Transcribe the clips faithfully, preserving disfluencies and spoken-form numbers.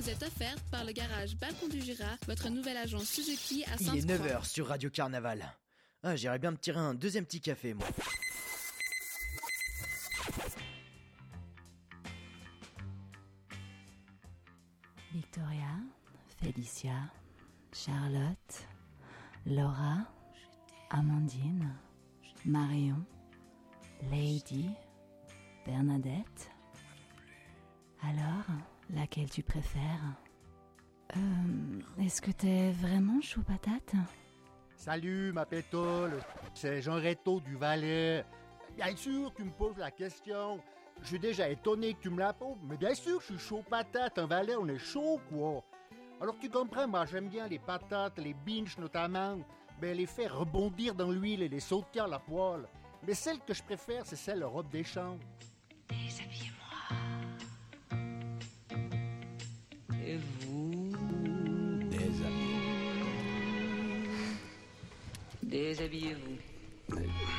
vous est offerte par le garage Balcon du Jura, votre nouvelle agence Suzuki à Sainte-Croix. Il est neuf heures sur Radio Carnaval. Ah, j'irais bien me tirer un deuxième petit café, moi. Victoria, Félicia, Charlotte, Laura, Amandine, Marion, Lady, Bernadette. Alors, laquelle tu préfères? Euh, est-ce que t'es vraiment chaud patate? Salut ma pétole, c'est Jean Réto du Valais. Bien sûr tu me poses la question. Je suis déjà étonné que tu me la poses, mais bien sûr je suis chaud patate. Un Valais on est chaud quoi. Alors tu comprends, moi j'aime bien les patates, les binges notamment. Ben, les faire rebondir dans l'huile et les sauter à la poêle. Mais celle que je préfère c'est celle robe des champs. Déshabillez-moi. Et vous? Déshabillez. Déshabillez-vous.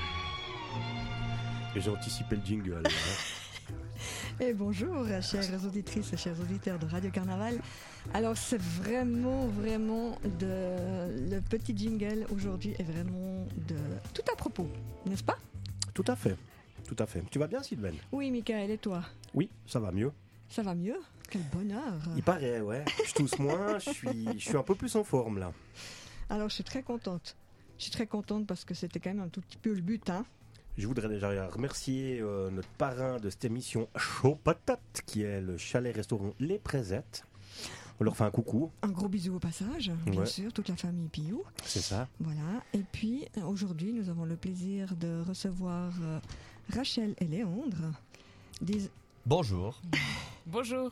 J'ai anticipé le jingle. Hein. Et bonjour, chères auditrices et chers auditeurs de Radio Carnaval. Alors, c'est vraiment, vraiment de... le petit jingle aujourd'hui est vraiment de tout à propos, n'est-ce pas? Tout à fait, tout à fait. Tu vas bien, Sylvain? Oui, Michael, et toi? Oui, ça va mieux. Ça va mieux? Quel bonheur! Il paraît, ouais. Je tousse moins, je suis, je suis un peu plus en forme, là. Alors, je suis très contente. Je suis très contente parce que c'était quand même un tout petit peu le but, hein. Je voudrais déjà remercier euh, notre parrain de cette émission Chaud Patate, qui est le chalet-restaurant Les Présettes. On leur fait un coucou. Un gros bisou au passage, bien ouais. sûr, toute la famille Piou. C'est ça. Voilà. Et puis, aujourd'hui, nous avons le plaisir de recevoir euh, Rachel et Léandre. Des... Bonjour. Bonjour.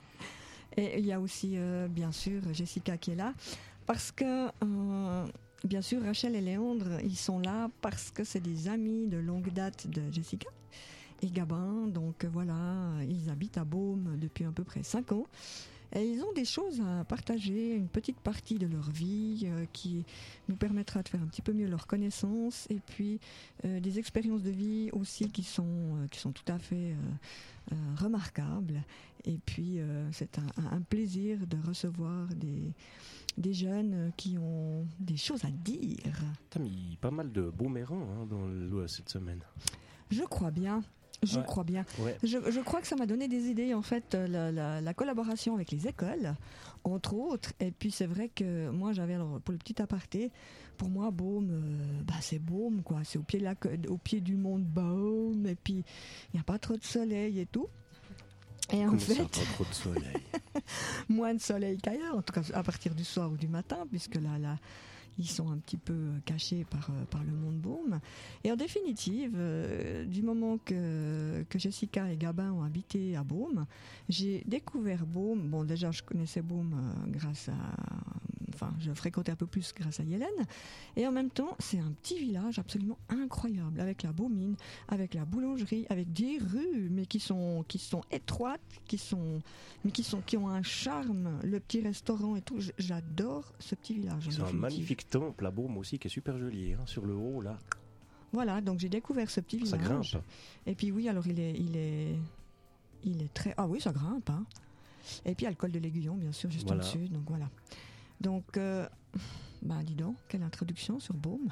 Et il y a aussi, euh, bien sûr, Jessica qui est là. Parce que... Euh, Bien sûr, Rachel et Léandre, ils sont là parce que c'est des amis de longue date de Jessica et Gabin. Donc voilà, ils habitent à Beaume depuis à peu près cinq ans. Et ils ont des choses à partager, une petite partie de leur vie euh, qui nous permettra de faire un petit peu mieux leur connaissance. Et puis euh, des expériences de vie aussi qui sont, euh, qui sont tout à fait euh, euh, remarquables. Et puis euh, c'est un, un plaisir de recevoir des... des jeunes qui ont des choses à dire. T'as mis pas mal de boomérans hein, dans l'eau cette semaine. Je crois bien. Je ouais. crois bien. Ouais. Je, je crois que ça m'a donné des idées, en fait, la, la, la collaboration avec les écoles, entre autres. Et puis c'est vrai que moi, j'avais, alors, pour le petit aparté, pour moi, Beaume, euh, bah, c'est Beaume, quoi. C'est au pied, de la, au pied du mont de Beaume. Et puis, il n'y a pas trop de soleil et tout. Et en Comment fait, ça, pas trop de soleil? Moins de soleil qu'ailleurs, en tout cas à partir du soir ou du matin, puisque là, là ils sont un petit peu cachés par, par le mont de Beaume. Et en définitive, euh, du moment que, que Jessica et Gabin ont habité à Beaume, j'ai découvert Beaume. Bon, déjà, je connaissais Beaume euh, grâce à... Enfin, je fréquentais un peu plus grâce à Hélène. Et en même temps, c'est un petit village absolument incroyable, avec la Beaumine, avec la boulangerie, avec des rues, mais qui sont, qui sont étroites, qui sont, mais qui sont, qui ont un charme, le petit restaurant et tout. J'adore ce petit village. C'est un magnifique temple à Beaume aussi, qui est super joli, hein, sur le haut, là. Voilà, donc j'ai découvert ce petit ça village. Ça grimpe. Et puis oui, alors il est, il est, il est très... Ah oui, ça grimpe, hein. Et puis il y a le col de l'Aiguillon, bien sûr, juste voilà. au-dessus, donc voilà. Donc, euh, bah dis donc, quelle introduction sur Beaume.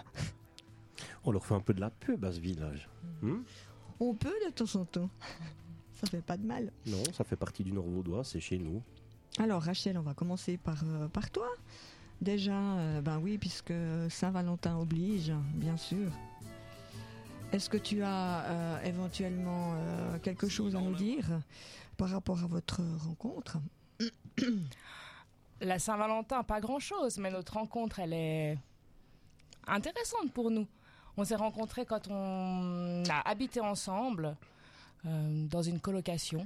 On leur fait un peu de la pub à ce village. Hmm On peut de temps en temps. Ça fait pas de mal. Non, ça fait partie du Nord vaudois, c'est chez nous. Alors Rachel, on va commencer par, euh, par toi. Déjà, euh, ben oui, puisque Saint-Valentin oblige, bien sûr. Est-ce que tu as euh, éventuellement euh, quelque chose à nous dire par rapport à votre rencontre? La Saint-Valentin, pas grand-chose, mais notre rencontre, elle est intéressante pour nous. On s'est rencontrés quand on a habité ensemble euh, dans une colocation.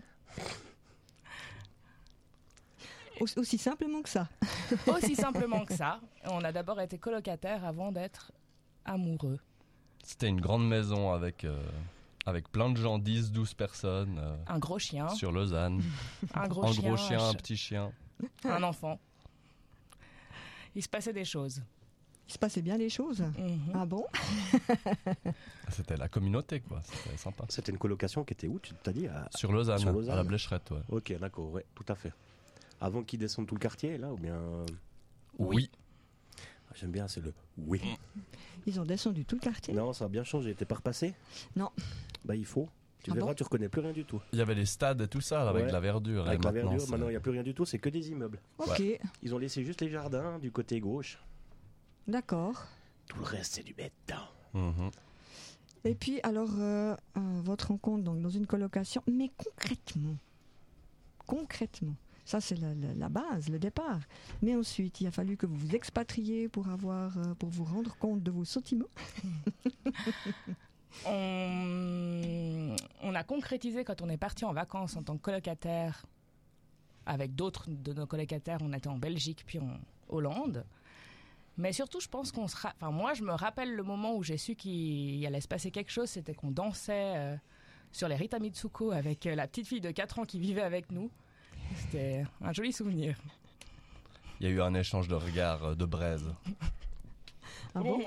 Aussi simplement que ça. Aussi simplement que ça. On a d'abord été colocataires avant d'être amoureux. C'était une grande maison avec, euh, avec plein de gens, dix douze personnes. Euh, un gros chien. Sur Lausanne. Un gros un chien. gros chien, un petit chien. Un enfant. Il se passait des choses. Il se passait bien des choses. Mm-hmm. Ah bon? C'était la communauté, quoi. C'était sympa. C'était une colocation qui était où, tu t'as dit à... Sur Lausanne, Sur Lausanne, à la Blécherette, ouais. Ok, d'accord, ouais, tout à fait. Avant qu'ils descendent tout le quartier, là, ou bien... Oui. Ah, j'aime bien, c'est le oui. Ils ont descendu tout le quartier? Non, ça a bien changé. T'es pas repassé? Non. Bah, il faut. Tu Ah verras, bon tu reconnais plus rien du tout. Il y avait les stades et tout ça, là, avec Ouais. la verdure. Avec et la maintenant, verdure, c'est- maintenant, il n'y a plus rien du tout, c'est que des immeubles. Ok, Ouais. Ils ont laissé juste les jardins du côté gauche. d'accord. Tout le reste, c'est du béton. Mhm. Et puis, alors, euh, euh, votre rencontre donc, dans une colocation, mais concrètement, concrètement, ça c'est la, la- la base, le départ. Mais ensuite, il a fallu que vous vous expatriez pour, avoir, euh, pour vous rendre compte de vos sentiments. On... on a concrétisé quand on est parti en vacances en tant que colocataire. Avec d'autres de nos colocataires, on était en Belgique puis en Hollande. Mais surtout, je pense qu'on se... ra- Enfin, moi, je me rappelle le moment où j'ai su qu'il allait se passer quelque chose. C'était qu'on dansait euh, sur les Rita Mitsuko avec euh, la petite fille de quatre ans qui vivait avec nous. C'était un joli souvenir. Il y a eu un échange de regards euh, de braise. Ah bon?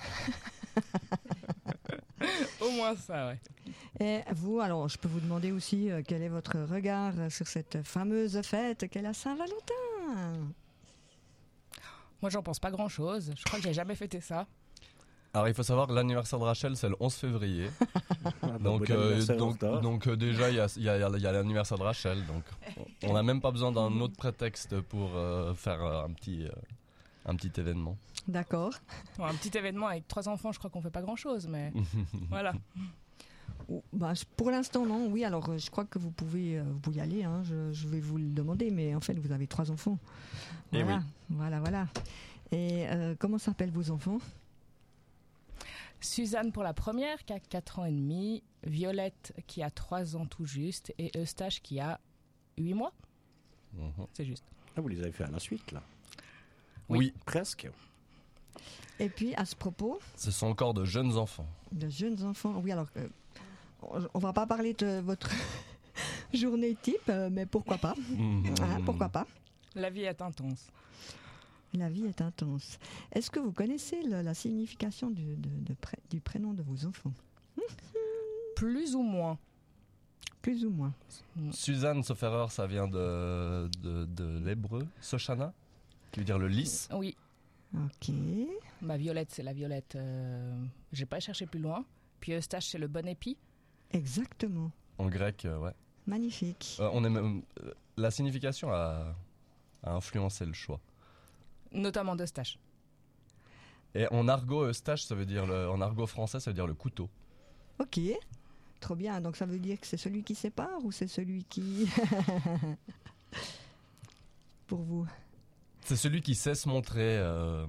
Au moins ça, ouais. Et vous, alors, je peux vous demander aussi euh, quel est votre regard euh, sur cette fameuse fête qu'est la Saint-Valentin? Moi, j'en pense pas grand-chose. Je crois que j'ai jamais fêté ça. Alors, il faut savoir que l'anniversaire de Rachel, c'est le onze février. Ah, donc, bon euh, anniversaire, donc, Rockstar. donc euh, déjà, il y a, il y a- il y a l'anniversaire de Rachel. Donc, on n'a même pas besoin d'un autre prétexte pour euh, faire euh, un, petit, euh, un petit événement. D'accord. Bon, un petit événement avec trois enfants, je crois qu'on fait pas grand-chose, mais voilà. Ou- bah, je- pour l'instant, non. Oui, alors euh, je crois que vous pouvez, euh, vous pouvez y aller. Hein, je, je vais vous le demander, mais en fait, vous avez trois enfants. Eh Voilà, oui. voilà, voilà. Et euh, comment s'appellent vos enfants? Suzanne pour la première qui a quatre ans et demi, Violette qui a trois ans tout juste et Eustache qui a huit mois. Mhm. C'est juste. Ah, vous les avez fait à la suite, là. Oui, Presque. Et puis, à ce propos, ce sont encore de jeunes enfants. de jeunes enfants. Oui, alors, euh, on- on va pas parler de votre journée type, euh, mais pourquoi pas? Mhm. Hein, pourquoi pas? La vie est intense. La vie est intense. Est-ce que vous connaissez le- la signification du, de- de pré- du prénom de vos enfants? Plus ou moins. Plus ou moins. Suzanne, sauf erreur, ça vient de, de, de l'hébreu, Soshana, qui veut dire le lys. Oui. Ok. Bah, Violette, c'est la violette. Euh, j'ai pas cherché plus loin. Puis Eustache, c'est le bon épi. Exactement. En grec, euh, ouais. Magnifique. Euh, on est même- euh, la signification a, a influencé le choix. Notamment d'Eustache. Et en argot, Eustache, ça veut dire le, en argot français, ça veut dire le couteau. Ok. Trop bien. Donc ça veut dire que c'est celui qui sépare ou c'est celui qui... Pour vous. C'est celui qui sait se montrer euh,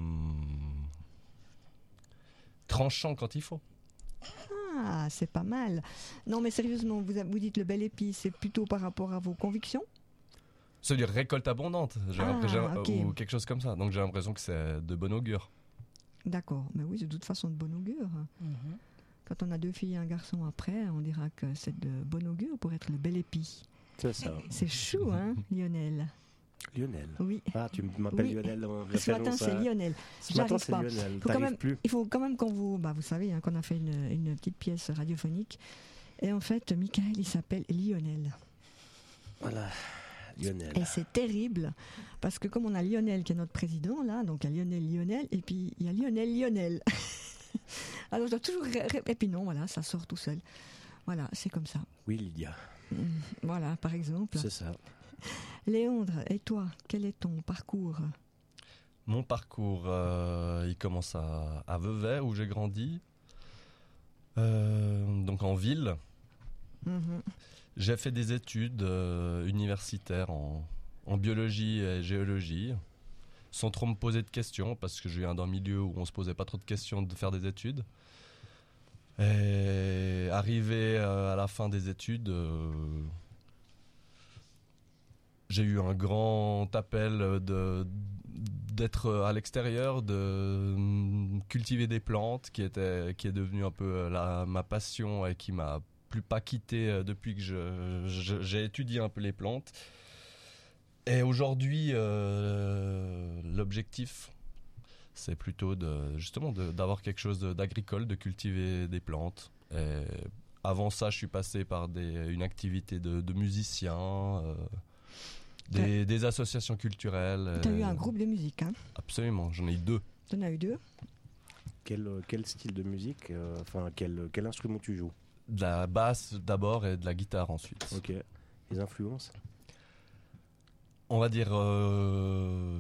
tranchant quand il faut. Ah, c'est pas mal. Non, mais sérieusement, vous, vous dites le bel épi, c'est plutôt par rapport à vos convictions? C'est dire récolte abondante, j'ai Ah, l'impression- ok. ou quelque chose comme ça. Donc j'ai l'impression que c'est de bon augure. D'accord. Mais oui, c'est de toute façon de bon augure. Quand on a deux filles et un garçon après, on dira que c'est de bon augure pour être le bel épi. C'est ça. C'est chou, hein, Lionel? Lionel. Oui. Ah, tu m'appelles Oui. Lionel en Ce matin, référence c'est à... Lionel. Ce matin, J'arrive c'est pas. Lionel. Faut quand T'arrives même- plus. Il faut quand même qu'on vous... Bah, vous savez hein, qu'on a fait une, une petite pièce radiophonique. Et en fait, Michael, il s'appelle Lionel. Voilà. Lionel. Et c'est terrible, parce que comme on a Lionel qui est notre président, là, donc il y a Lionel, Lionel, et puis il y a Lionel, Lionel. Alors je dois toujours... ré- ré- Et puis non, voilà, ça sort tout seul. Voilà, c'est comme ça. Oui, Lydia. Mm, Voilà, par exemple. C'est ça. Léandre, et toi, quel est ton parcours? Mon parcours, euh, il commence à, à Vevey, où j'ai grandi. Euh, donc en ville. Mhm. J'ai fait des études euh, universitaires en, en biologie et géologie, sans trop me poser de questions, parce que je viens d'un milieu où on se posait pas trop de questions de faire des études. Et arrivé euh, à la fin des études, euh, j'ai eu un grand appel de, d'être à l'extérieur, de euh, cultiver des plantes, qui, était, qui est devenu un peu la, ma passion et qui m'a plus pas quitté euh, depuis que je, je- j'ai étudié un peu les plantes. Et aujourd'hui, euh, l'objectif, c'est plutôt de, justement de- d'avoir quelque chose de- d'agricole, de cultiver des plantes. Et avant ça, je suis passé par des, une activité de, de musicien. euh, Des, des associations culturelles. Tu as euh, eu un groupe de musique, hein? Absolument, j'en ai eu deux. Tu en as eu deux? Quel, euh, quel style de musique, euh, enfin quel, quel instrument tu joues? De la basse d'abord et de la guitare ensuite. Ok. Les influences? On va dire euh,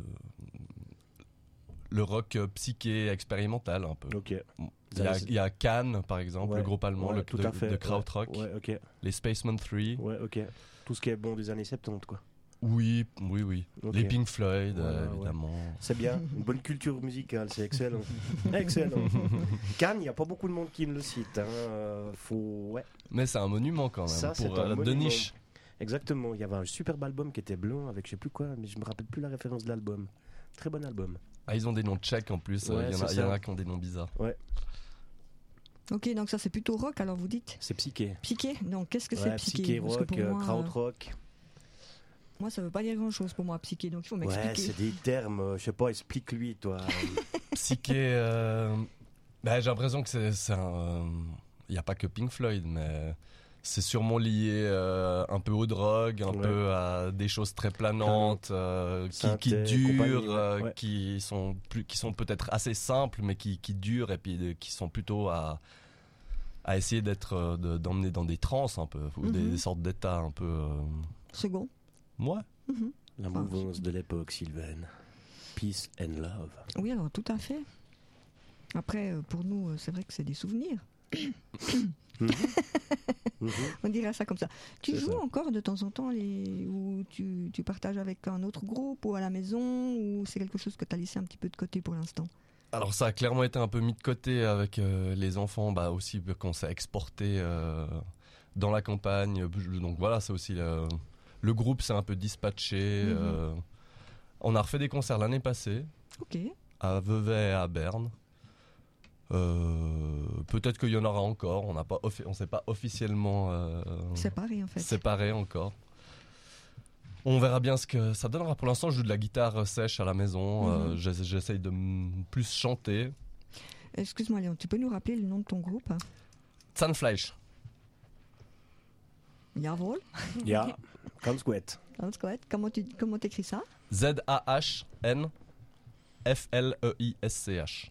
le rock psyché expérimental un peu. Ok. Il y a, il y a Cannes par exemple, Ouais, le groupe allemand, ouais, le, tout de, à fait, de krautrock. Ouais, ouais, ok. Les Spaceman trois. Ouais, ok. Tout ce qui est bon des années soixante-dix, quoi. Oui, oui, oui. Ok. Les Pink Floyd, Voilà, euh, ouais. évidemment. C'est bien, une bonne culture musicale, c'est excellent. Excellent. Cannes, il n'y a pas beaucoup de monde qui me le cite. Hein. euh, Faut... Ouais. Mais c'est un monument quand même, Ça, c'est pour un euh, de monument. niche. Exactement, il y avait un superbe album qui était blanc avec je sais plus quoi, mais je me rappelle plus la référence de l'album. Très bon album. Ah, ils ont des noms tchèques en plus, il Ouais, y, en a- c'est y en ça. a qui ont des noms bizarres. Ouais, Ok, donc ça c'est plutôt rock, alors vous dites? c'est psyché. Psyché? Donc qu'est-ce que c'est Ouais, psyché? psyché Parce que rock, pour euh, moi, krautrock. euh, moi ça veut pas dire grand chose pour moi, psyché, donc il faut Ouais, m'expliquer. c'est des termes, euh, je sais pas, explique-lui toi. Psyché, euh, bah, j'ai l'impression que c'est, c'est un... Il n'y a pas que Pink Floyd, mais c'est sûrement lié euh, un peu aux drogues, un Ouais. peu à des choses très planantes, euh, qui, qui Synthé, durent, compagnie, euh, ouais. qui sont plus, qui sont peut-être assez simples, mais qui, qui durent et puis de- qui sont plutôt à à essayer d'être euh, de- d'emmener dans des transes un peu ou des, Mhm. des sortes d'états un peu. Euh... Second. Ouais. Mhm. La mouvance de l'époque, Sylvain. Peace and love. Oui, alors tout à fait. Après, euh, pour nous, euh, c'est vrai que c'est des souvenirs. Mhm. Mhm. On dirait ça comme ça. Tu C'est joues ça. encore de temps en temps les... ou tu, tu partages avec un autre groupe ou à la maison, ou c'est quelque chose que tu as laissé un petit peu de côté pour l'instant? Alors ça a clairement été un peu mis de côté avec euh, les enfants, bah aussi quand on s'est exporté euh, dans la campagne. Donc voilà, c'est aussi le, le groupe s'est un peu dispatché. Mhm. euh, on a refait des concerts l'année passée Ok. à Vevey et à Berne. Euh, peut-être qu'il y en aura encore. On n'a pas, offi- on s'est pas officiellement euh, Séparés en fait. séparés encore. On verra bien ce que ça donnera. Pour l'instant, je joue de la guitare sèche à la maison. Mhm. Euh, j'essa- j'essaye de m- plus chanter. Excuse-moi Léon, tu peux nous rappeler le nom de ton groupe? Zahnfleisch. Jawohl. Ja, ganz gut. Ganz gut. Comment tu comment t'écris ça? Z A H N F L E I S C H.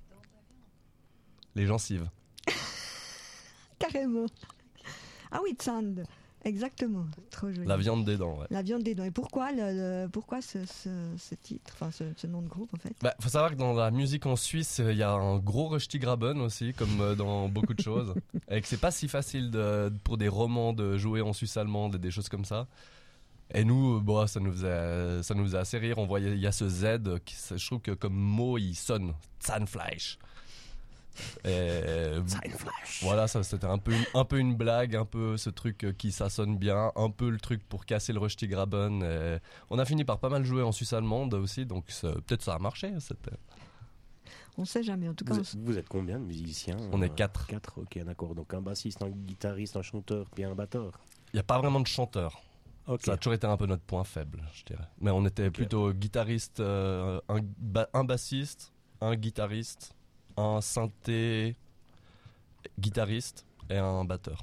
Les gencives. Carrément. Ah oui, Zand. Exactement. Trop joli. La viande des dents, ouais. La viande des dents. Et pourquoi, le, le- pourquoi ce, ce, ce titre, enfin ce, ce nom de groupe en fait? Bah, faut savoir que dans la musique en Suisse, il y a un gros Röstigraben aussi, comme euh, dans beaucoup de choses. Et que c'est pas si facile de, pour des romans de jouer en Suisse allemande et des choses comme ça. Et nous, euh, bon, ça nous faisait, ça nous faisait assez rire. On voyait, il y a ce Z, qui, je trouve que comme mot, il sonne. Zahnfleisch. Et, voilà, ça c'était un peu, une, un peu une blague, un peu ce truc euh, qui ça sonne bien, un peu le truc pour casser le Röstigraben. Et on a fini par pas mal jouer en Suisse allemande aussi, donc ça- peut-être ça a marché. C'était... On sait jamais. En tout cas, Vous on êtes, vous êtes combien de musiciens? On est Euh, quatre. Quatre, ok, d'accord. Donc un bassiste, un guitariste, un chanteur, puis un batteur. Il n'y a pas vraiment de chanteur. Ok. Ça a toujours été un peu notre point faible, je dirais. Mais on était Ok. plutôt guitariste, euh, un, ba- un bassiste, un guitariste, un synthé guitariste et un batteur.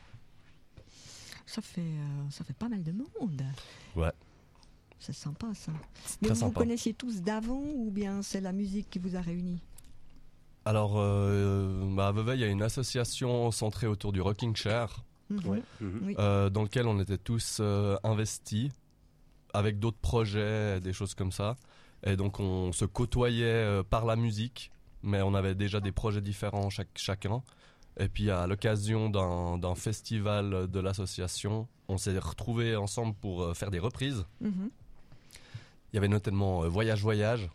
ça fait, euh, ça fait pas mal de monde. Ouais. C'est sympa ça. C'est Mais très vous sympa. vous connaissiez tous d'avant ou bien c'est la musique qui vous a réunis? Alors, euh, bah, à Vevey, il y a une association centrée autour du rocking chair, Mhm. Ouais. Mhm. Oui. euh, dans lequel on était tous euh, investis, avec d'autres projets, des choses comme ça. Et donc, on se côtoyait euh, par la musique, mais on avait déjà des projets différents chaque, chacun. Et puis, à l'occasion d'un, d'un festival de l'association, on s'est retrouvés ensemble pour euh, faire des reprises. Mhm. Il y avait notamment euh, Voyage Voyage.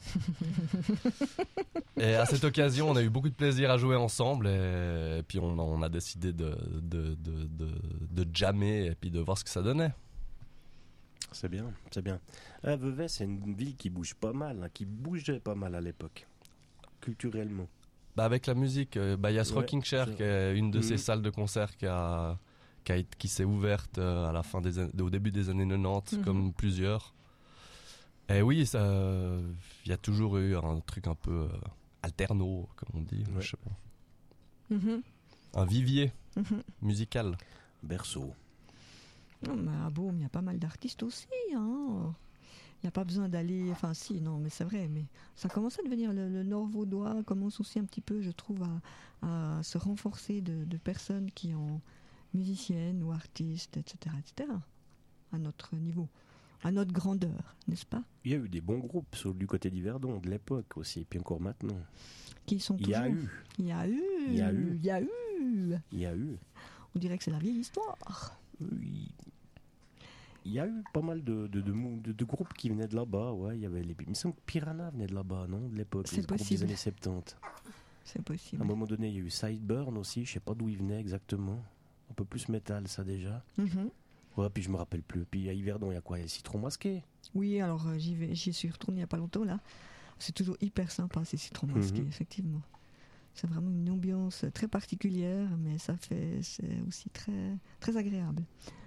Et à cette occasion, on a eu beaucoup de plaisir à jouer ensemble. Et, et puis on, a- on a décidé de, de, de, de, de jammer et puis de voir ce que ça donnait. C'est bien, c'est bien. Ah, Vevey, c'est une ville qui bouge pas mal, hein, qui bougeait pas mal à l'époque, culturellement. Bah avec la musique, euh, bah, il y a ce Ouais, Rocking Chair c'est qui est une de Mhm. ces salles de concert qui, a, qui, a été- qui s'est ouverte euh, à la fin des, an- au début des années quatre-vingt-dix, Mhm. comme plusieurs. Et oui, ça, il y a toujours eu un truc un peu euh, alterno, comme on dit. Ouais. Je sais pas. Mhm. Un vivier Mhm. musical. Berceau. Non, mais à Beaume, il y a pas mal d'artistes aussi. Hein. Il n'y a pas besoin d'aller... Enfin, si, non, mais c'est vrai. Mais ça commence à devenir... Le, le Nord vaudois commence aussi un petit peu, je trouve, à, à se renforcer de, de personnes qui ont musiciennes ou artistes, et cetera, et cetera, à notre niveau, à notre grandeur, n'est-ce pas? Il y a eu des bons groupes sur, du côté d'Yverdon, de l'époque aussi, et puis encore maintenant. Qui sont Il toujours... y a eu. Il y a eu. Il y a eu. Il y a eu. Il y a eu. On dirait que c'est la vieille histoire. Oui. Il y a eu pas mal de, de, de, de, de groupes qui venaient de là-bas. Ouais, il y avait les... Il me semble que Piranha venait de là-bas, non? De l'époque, C'est les groupes possible. des années soixante-dix. C'est possible. À un moment donné, il y a eu Sideburn aussi, je sais pas d'où il venait exactement. Un peu plus métal, ça déjà. Mm-hmm. Ouais, puis je me rappelle plus. Puis à Yverdon, il y a quoi? Il y a le Citron Masqué. Oui, alors euh, j'y vais, j'y suis retournée il n'y a pas longtemps là. C'est toujours hyper sympa ces citrons masqués, Mhm. effectivement. C'est vraiment une ambiance très particulière, mais ça fait, c'est aussi très, très agréable.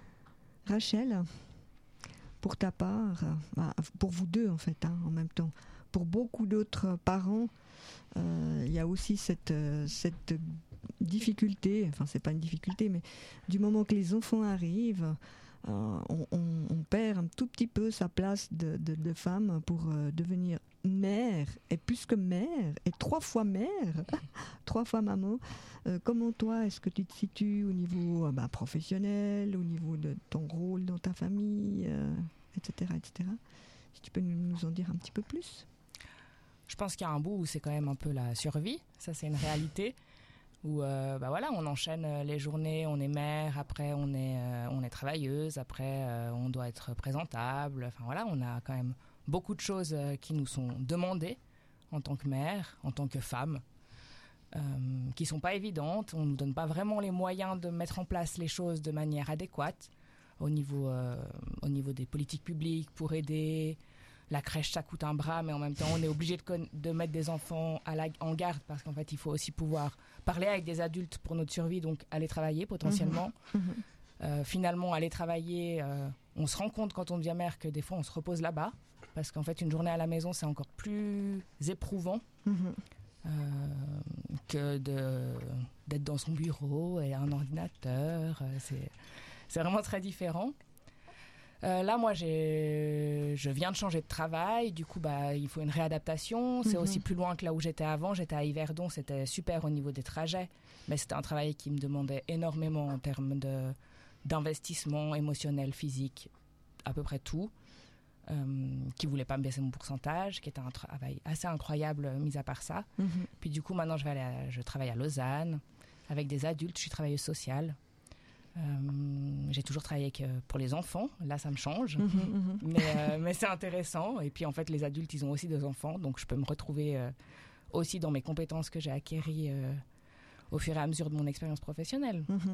Rachel, pour ta part, euh, bah, pour vous deux en fait, hein, en même temps, pour beaucoup d'autres parents, euh, il y a aussi cette, euh, cette difficulté, enfin c'est pas une difficulté, mais du moment que les enfants arrivent, euh, on, on, on perd un tout petit peu sa place de, de, de femme pour euh, devenir mère, et plus que mère, et trois fois mère, trois fois maman. Euh, comment toi, est-ce que tu te situes au niveau euh, bah, professionnel, au niveau de ton rôle dans ta famille, euh, et cetera, et cetera. Si tu peux nous, nous en dire un petit peu plus. Je pense qu'il y a un bout où c'est quand même un peu la survie, ça c'est une réalité, où euh, bah voilà, on enchaîne les journées, on est mère, après on est, euh, on est travailleuse, après euh, on doit être présentable, enfin voilà, on a quand même beaucoup de choses euh, qui nous sont demandées en tant que mère, en tant que femme, euh, qui ne sont pas évidentes, on ne nous donne pas vraiment les moyens de mettre en place les choses de manière adéquate au niveau, euh, au niveau des politiques publiques pour aider. La crèche, ça coûte un bras, mais en même temps, on est obligé de, con- de mettre des enfants à la, en garde parce qu'en fait, il faut aussi pouvoir parler avec des adultes pour notre survie, donc aller travailler potentiellement. Mmh. Euh, finalement, aller travailler, euh, on se rend compte quand on devient mère que des fois, on se repose là-bas parce qu'en fait, une journée à la maison, c'est encore plus éprouvant Mmh. euh, que de, d'être dans son bureau et un ordinateur. Euh, c'est, c'est vraiment très différent. Euh, là, moi, j'ai... je viens de changer de travail. Du coup, bah, il faut une réadaptation. C'est Mhm. aussi plus loin que là où j'étais avant. J'étais à Yverdon. C'était super au niveau des trajets. Mais c'était un travail qui me demandait énormément en termes de, d'investissement émotionnel, physique, à peu près tout. Euh, qui ne voulait pas me baisser mon pourcentage, qui était un travail assez incroyable, euh, mis à part ça. Mmh. Puis du coup, maintenant, je, vais aller à- je travaille à Lausanne avec des adultes. Je suis travailleuse sociale. Euh, j'ai toujours travaillé avec, euh, pour les enfants. Là, ça me change. Mmh, mmh. Mais, euh, mais c'est intéressant. Et puis, en fait, les adultes, ils ont aussi des enfants. Donc, je peux me retrouver euh, aussi dans mes compétences que j'ai acquéries euh, au fur et à mesure de mon expérience professionnelle. Mmh.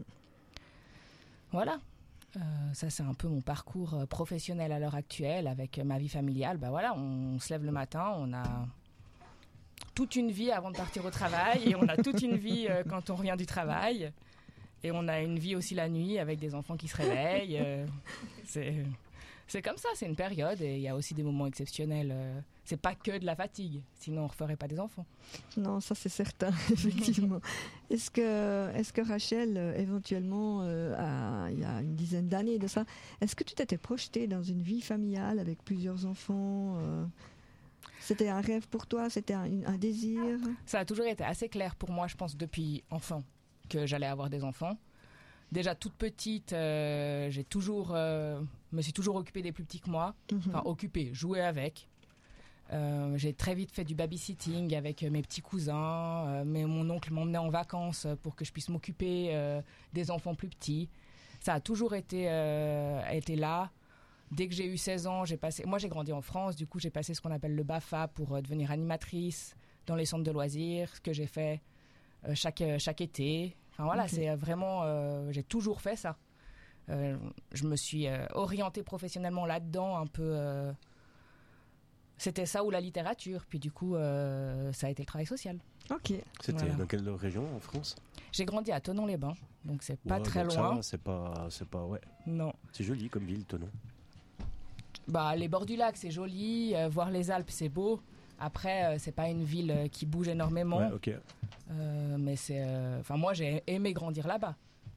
Voilà. Euh, ça, c'est un peu mon parcours euh, professionnel à l'heure actuelle avec euh, ma vie familiale. Bah voilà, on, on se lève le matin, on a toute une vie avant de partir au travail et on a toute une vie euh, quand on revient du travail. Et on a une vie aussi la nuit avec des enfants qui se réveillent. euh, c'est, c'est comme ça, c'est une période et il y a aussi des moments exceptionnels. euh, c'est pas que de la fatigue, sinon on ne referait pas des enfants. Non, ça c'est certain, effectivement. Est-ce que, est-ce que Rachel, euh, éventuellement, euh, à- il y a une dizaine d'années de ça, est-ce que tu t'étais projetée dans une vie familiale avec plusieurs enfants euh, C'était un rêve pour toi? C'était un, un désir? Ça a toujours été assez clair pour moi, je pense, depuis enfant, que j'allais avoir des enfants. Déjà toute petite, euh, j'ai toujours, euh, me suis toujours occupée des plus petits que moi. Mhm. Enfin, occupée, jouée avec. Euh, j'ai très vite fait du babysitting avec euh, mes petits cousins. Euh, mais mon oncle m'emmenait en vacances euh, pour que je puisse m'occuper euh, des enfants plus petits. Ça a toujours été, euh, été là. Dès que j'ai eu seize ans, j'ai passé. Moi, j'ai grandi en France. Du coup, j'ai passé ce qu'on appelle le BAFA pour euh, devenir animatrice dans les centres de loisirs, ce que j'ai fait euh, chaque, euh, chaque été. Enfin, voilà, Ok. c'est euh, vraiment. Euh, j'ai toujours fait ça. Euh, je me suis euh, orientée professionnellement là-dedans, un peu. Euh, c'était ça ou la littérature. Puis du coup, euh, ça a été le travail social. Ok. C'était Voilà. dans quelle région en France? J'ai grandi à Thonon-les-Bains, donc c'est pas Ouais, très donc ça loin. va, c'est pas, c'est pas, ouais. Non. C'est joli comme ville, Thonon. Bah, les bords du lac, c'est joli. euh, voir les Alpes, c'est beau. Après, euh, c'est pas une ville euh, qui bouge énormément. Ouais, ok. Euh, mais c'est. Enfin, moi, j'ai aimé grandir là-bas.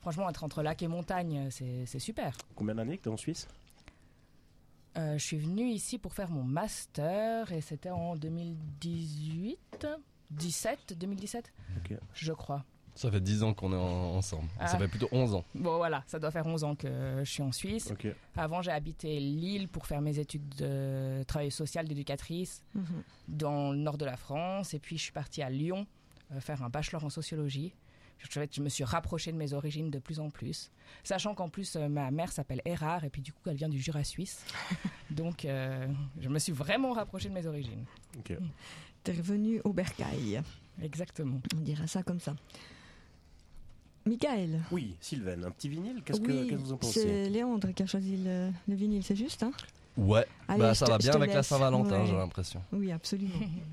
franchement, être entre lac et montagne, c'est, c'est super. Combien d'années que tu es en Suisse? Euh, je suis venue ici pour faire mon master et c'était en deux mille dix-huit, dix-sept, deux mille dix-sept, okay. je crois. Ça fait dix ans qu'on est en, ensemble. Ah. Ça fait plutôt onze ans. Bon voilà, ça doit faire onze ans que je suis en Suisse. Okay. Avant, j'ai habité Lille pour faire mes études de travail social d'éducatrice Mhm. dans le nord de la France. Et puis, je suis partie à Lyon euh, faire un bachelor en sociologie. Je, je me suis rapprochée de mes origines de plus en plus. Sachant qu'en plus, euh, ma mère s'appelle Erard et puis du coup, elle vient du Jura suisse. Donc, euh, je me suis vraiment rapprochée de mes origines. Okay. T'es revenu au bercail. Exactement. On dira ça comme ça. Michael. Oui, Sylvaine, un petit vinyle, qu'est-ce, oui, que, qu'est-ce que vous en pensez? C'est Léandre qui a choisi le, le vinyle, c'est juste, hein? Ouais, Allez, bah, je ça te- va je bien te avec la laisse. Saint-Valentin, Ouais. j'ai l'impression. Oui, absolument.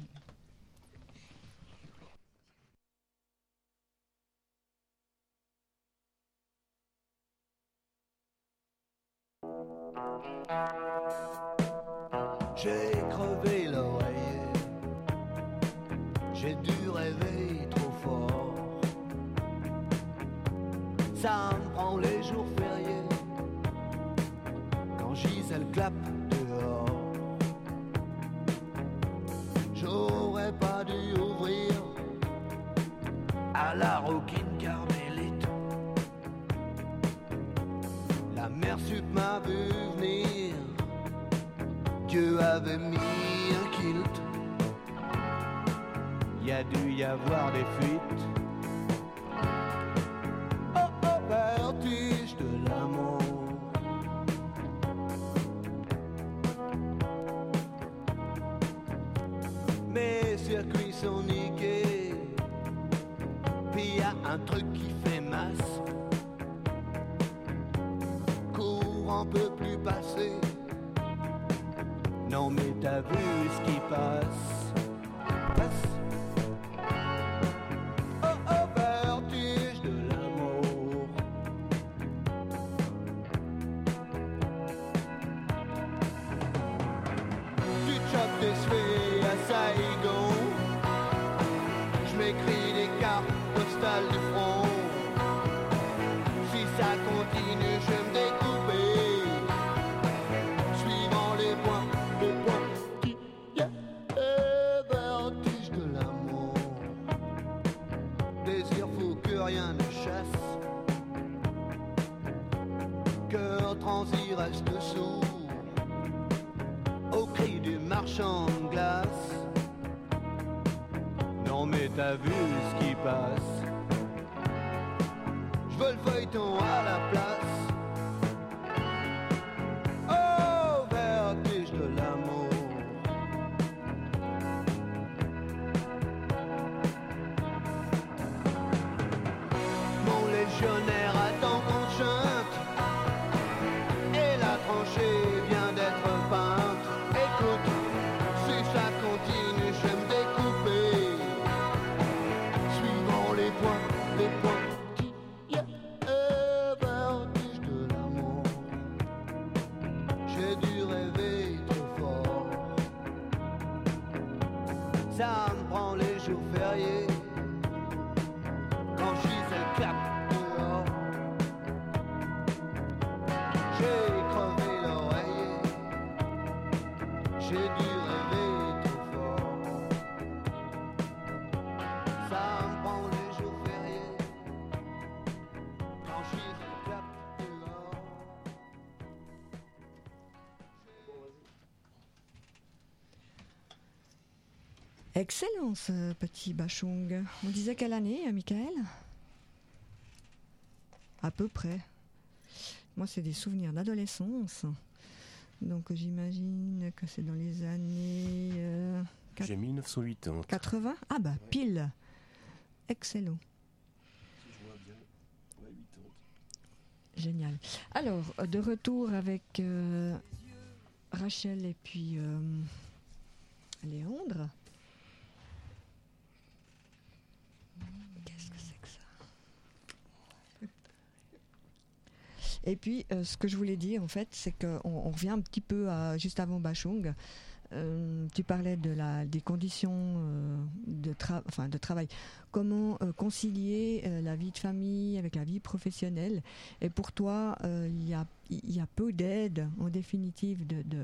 J'ai crevé l'oreiller, j'ai dû rêver trop fort. Ça me prend les jours fériés, quand Gisèle clappe dehors. J'aurais pas dû ouvrir à la rouquine carmélite. La mère sup m'a vu venir, Dieu avait mis un kilt. Y a dû y avoir des fuites. Oh oh, vertige de l'amour. Mes circuits sont niqués, puis y a un truc qui fait masse. Courant peut plus passer. Non mais t'as vu ce qui passe, passe. Oh oh, vertige de l'amour. Tu chopes des cheveux à Saigon, j'm'écris des cartes postales du front. Si ça continue, je vais me découper, suivant les points. Le pointillé, vertige de l'amour. Désir fou que rien ne chasse. Cœur transi reste sourd au cri du marchand de glace. Non mais t'as vu ce qui passe. Je veux le feuilleton à la place. Oh, vertige de l'amour. Mon légionnaire attend qu'on chante, et la tranchée vient d'être peinte. Écoute, si ça continue, je vais me découper, suivant les points, les points. Vertige de l'amour. J'ai dû rêver trop fort. Ça me prend les jours fériés, quand Gisèle clappe dehors. J'ai crevé l'oreiller, j'ai dû rêver trop fort. Ça me prend les jours fériés, quand Gisèle clappe dehors. Excellent ce petit Bachung. On disait quelle année, hein, Michael? À peu près. Moi, c'est des souvenirs d'adolescence. Donc, j'imagine que c'est dans les années euh, J'ai dix-neuf cent quatre-vingts. quatre-vingts. Ah bah, pile. Excellent. Génial. Alors, de retour avec euh, Rachel et puis euh, Léandre. Qu'est-ce que c'est que ça? Et puis, euh, ce que je voulais dire, en fait, c'est qu'on on revient un petit peu à juste avant Bachung. Euh, tu parlais de la, des conditions euh, de tra- enfin, de travail, comment euh, concilier euh, la vie de famille avec la vie professionnelle. Et pour toi, euh, il y a, il y a peu d'aide, en définitive, de... de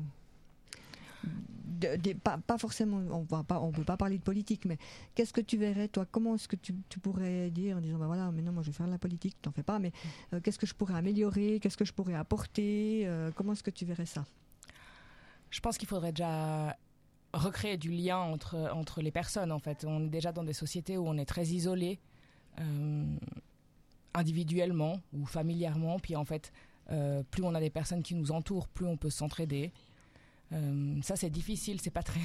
De, de, pas, pas forcément, on va pas, on peut pas parler de politique, mais qu'est-ce que tu verrais, toi? Comment est-ce que tu, tu pourrais dire en disant, ben voilà, maintenant moi je vais faire de la politique, t'en fais pas, mais euh, qu'est-ce que je pourrais améliorer, qu'est-ce que je pourrais apporter, euh, comment est-ce que tu verrais ça? Je pense qu'il faudrait déjà recréer du lien entre, entre les personnes, en fait. On est déjà dans des sociétés où on est très isolé, euh, individuellement ou familièrement, puis en fait, euh, plus on a des personnes qui nous entourent, plus on peut s'entraider. Euh, ça c'est difficile, c'est pas très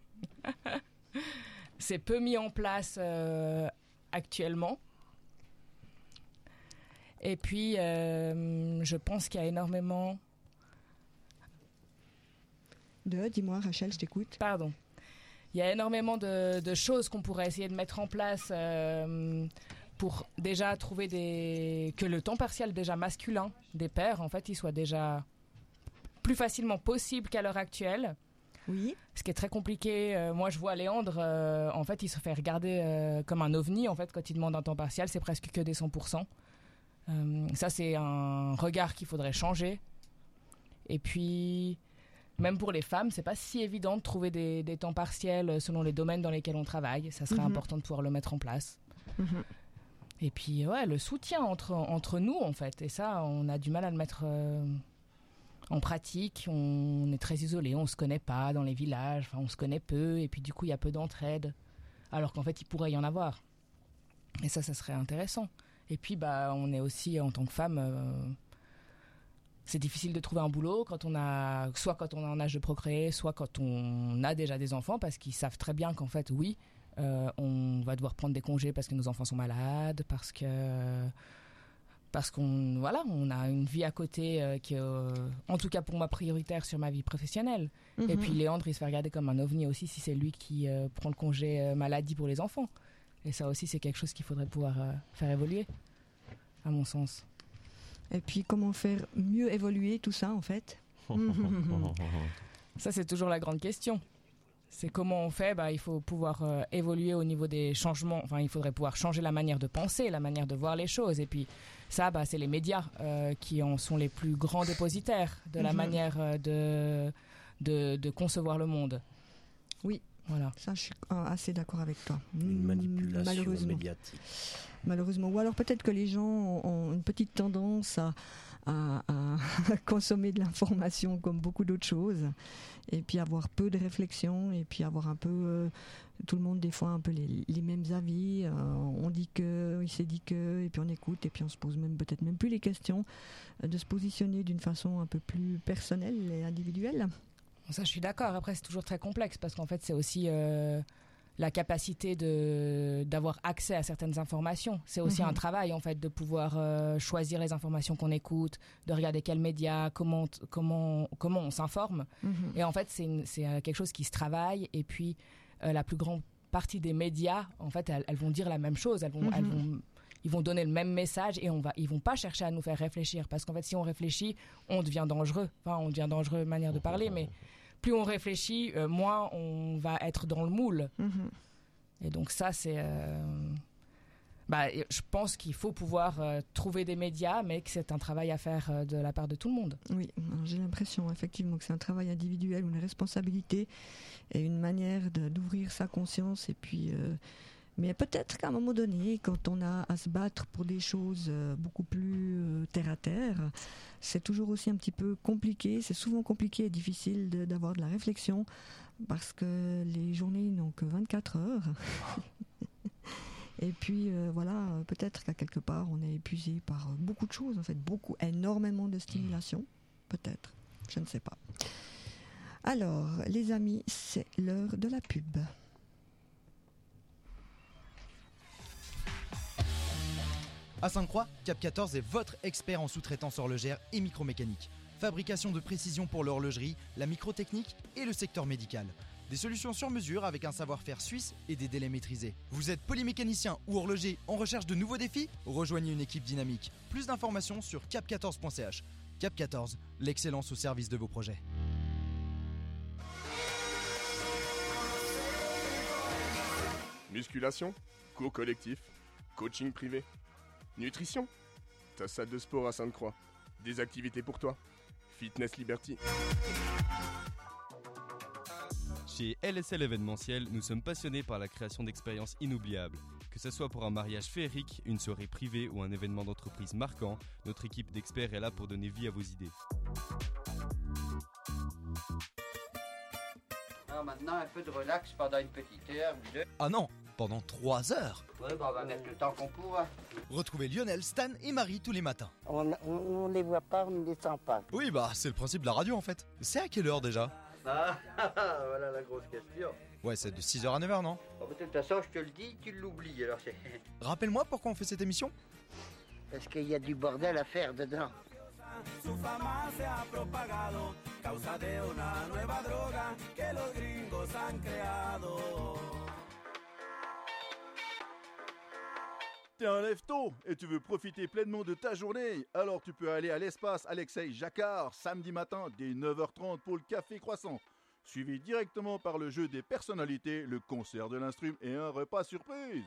c'est peu mis en place euh, actuellement. Et puis euh, je pense qu'il y a énormément de dis-moi Rachel, je t'écoute. Pardon. Il y a énormément de, de choses qu'on pourrait essayer de mettre en place euh, pour déjà trouver des que le temps partiel déjà masculin des pères en fait il soit déjà plus facilement possible qu'à l'heure actuelle. Oui. Ce qui est très compliqué. Euh, moi, je vois Léandre, euh, en fait, il se fait regarder euh, comme un ovni. En fait, quand il demande un temps partiel, c'est presque que des cent pour cent. Euh, ça, c'est un regard qu'il faudrait changer. Et puis, même pour les femmes, c'est pas si évident de trouver des, des temps partiels selon les domaines dans lesquels on travaille. Ça serait mm-hmm. important de pouvoir le mettre en place. Mm-hmm. Et puis, ouais, le soutien entre, entre nous, en fait. Et ça, on a du mal à le mettre... Euh, en pratique, on est très isolé, on se connaît pas dans les villages, enfin, on se connaît peu, et puis du coup, il y a peu d'entraide, alors qu'en fait, il pourrait y en avoir. Et ça, ça serait intéressant. Et puis, bah, on est aussi, en tant que femme, euh, c'est difficile de trouver un boulot, quand on a, soit quand on est en âge de procréer, soit quand on a déjà des enfants, parce qu'ils savent très bien qu'en fait, oui, euh, on va devoir prendre des congés parce que nos enfants sont malades, parce que... Parce qu'on voilà, on a une vie à côté euh, qui est, euh, en tout cas pour moi, prioritaire sur ma vie professionnelle. Mm-hmm. Et puis Léandre, il se fait regarder comme un ovni aussi si c'est lui qui euh, prend le congé euh, maladie pour les enfants. Et ça aussi, c'est quelque chose qu'il faudrait pouvoir euh, faire évoluer, à mon sens. Et puis, comment faire mieux évoluer tout ça, en fait? Ça, c'est toujours la grande question. C'est comment on fait, bah, il faut pouvoir euh, évoluer au niveau des changements. Enfin, il faudrait pouvoir changer la manière de penser, la manière de voir les choses. Et puis, ça, bah, c'est les médias euh, qui en sont les plus grands dépositaires de la mm-hmm. manière euh, de, de, de concevoir le monde. Oui, voilà. Ça, je suis assez d'accord avec toi. Une manipulation Malheureusement. médiatique. Malheureusement. Ou alors peut-être que les gens ont une petite tendance à, à, à consommer de l'information comme beaucoup d'autres choses, et puis avoir peu de réflexion, et puis avoir un peu... Euh, tout le monde des fois un peu les, les mêmes avis, euh, on dit que, il s'est dit que, et puis on écoute, et puis on se pose même peut-être même plus les questions, euh, de se positionner d'une façon un peu plus personnelle et individuelle. Ça, je suis d'accord. Après, c'est toujours très complexe parce qu'en fait, c'est aussi euh, la capacité de d'avoir accès à certaines informations. C'est aussi mmh. un travail en fait de pouvoir euh, choisir les informations qu'on écoute, de regarder quels médias, comment comment comment on s'informe. Mmh. Et en fait, c'est une, c'est quelque chose qui se travaille. Et puis Euh, la plus grande partie des médias, en fait, elles, elles vont dire la même chose. Elles vont, mm-hmm. elles vont, ils vont donner le même message et on va, ils vont pas chercher à nous faire réfléchir. Parce qu'en fait, si on réfléchit, on devient dangereux. Enfin, on devient dangereux manière de parler, mais plus on réfléchit, euh, moins on va être dans le moule. Mm-hmm. Et donc ça, c'est... Euh, bah, je pense qu'il faut pouvoir euh, trouver des médias, mais que c'est un travail à faire euh, de la part de tout le monde. Oui, j'ai l'impression effectivement que c'est un travail individuel, une responsabilité et une manière de, d'ouvrir sa conscience. Et puis, euh, mais peut-être qu'à un moment donné, quand on a à se battre pour des choses euh, beaucoup plus euh, terre à terre, c'est toujours aussi un petit peu compliqué. C'est souvent compliqué et difficile de, d'avoir de la réflexion parce que les journées n'ont que vingt-quatre heures. Et puis euh, voilà, peut-être qu'à quelque part on est épuisé par beaucoup de choses, en fait, beaucoup, énormément de stimulation, peut-être, je ne sais pas. Alors, les amis, c'est l'heure de la pub. À Sainte-Croix, Cap quatorze est votre expert en sous-traitance horlogère et micromécanique. Fabrication de précision pour l'horlogerie, la microtechnique et le secteur médical. Des solutions sur mesure avec un savoir-faire suisse et des délais maîtrisés. Vous êtes polymécanicien ou horloger en recherche de nouveaux défis? Rejoignez une équipe dynamique. Plus d'informations sur cap quatorze point c h. Cap quatorze, l'excellence au service de vos projets. Musculation, cours collectif, coaching privé, nutrition, ta salle de sport à Sainte-Croix, des activités pour toi, Fitness Liberty. Chez L S L événementiel, nous sommes passionnés par la création d'expériences inoubliables. Que ce soit pour un mariage féerique, une soirée privée ou un événement d'entreprise marquant, notre équipe d'experts est là pour donner vie à vos idées. Alors maintenant, un peu de relax pendant une petite heure ou deux. Ah non, pendant trois heures. Ouais, bah on va mettre le temps qu'on pourra. Retrouvez Lionel, Stan et Marie tous les matins. On ne les voit pas, on ne les sent pas. Oui, bah c'est le principe de la radio en fait. C'est à quelle heure déjà? Ah, voilà la grosse question. Ouais, c'est de six heures à neuf heures, non? Bon, de toute façon, je te le dis, tu l'oublies. Alors c'est... Rappelle-moi pourquoi on fait cette émission? Parce qu'il y a du bordel à faire dedans. T'es un lève-tôt et tu veux profiter pleinement de ta journée, alors tu peux aller à l'espace Alexei Jacquard samedi matin dès neuf heures trente pour le café croissant, suivi directement par le jeu des personnalités, le concert de l'instrum et un repas surprise.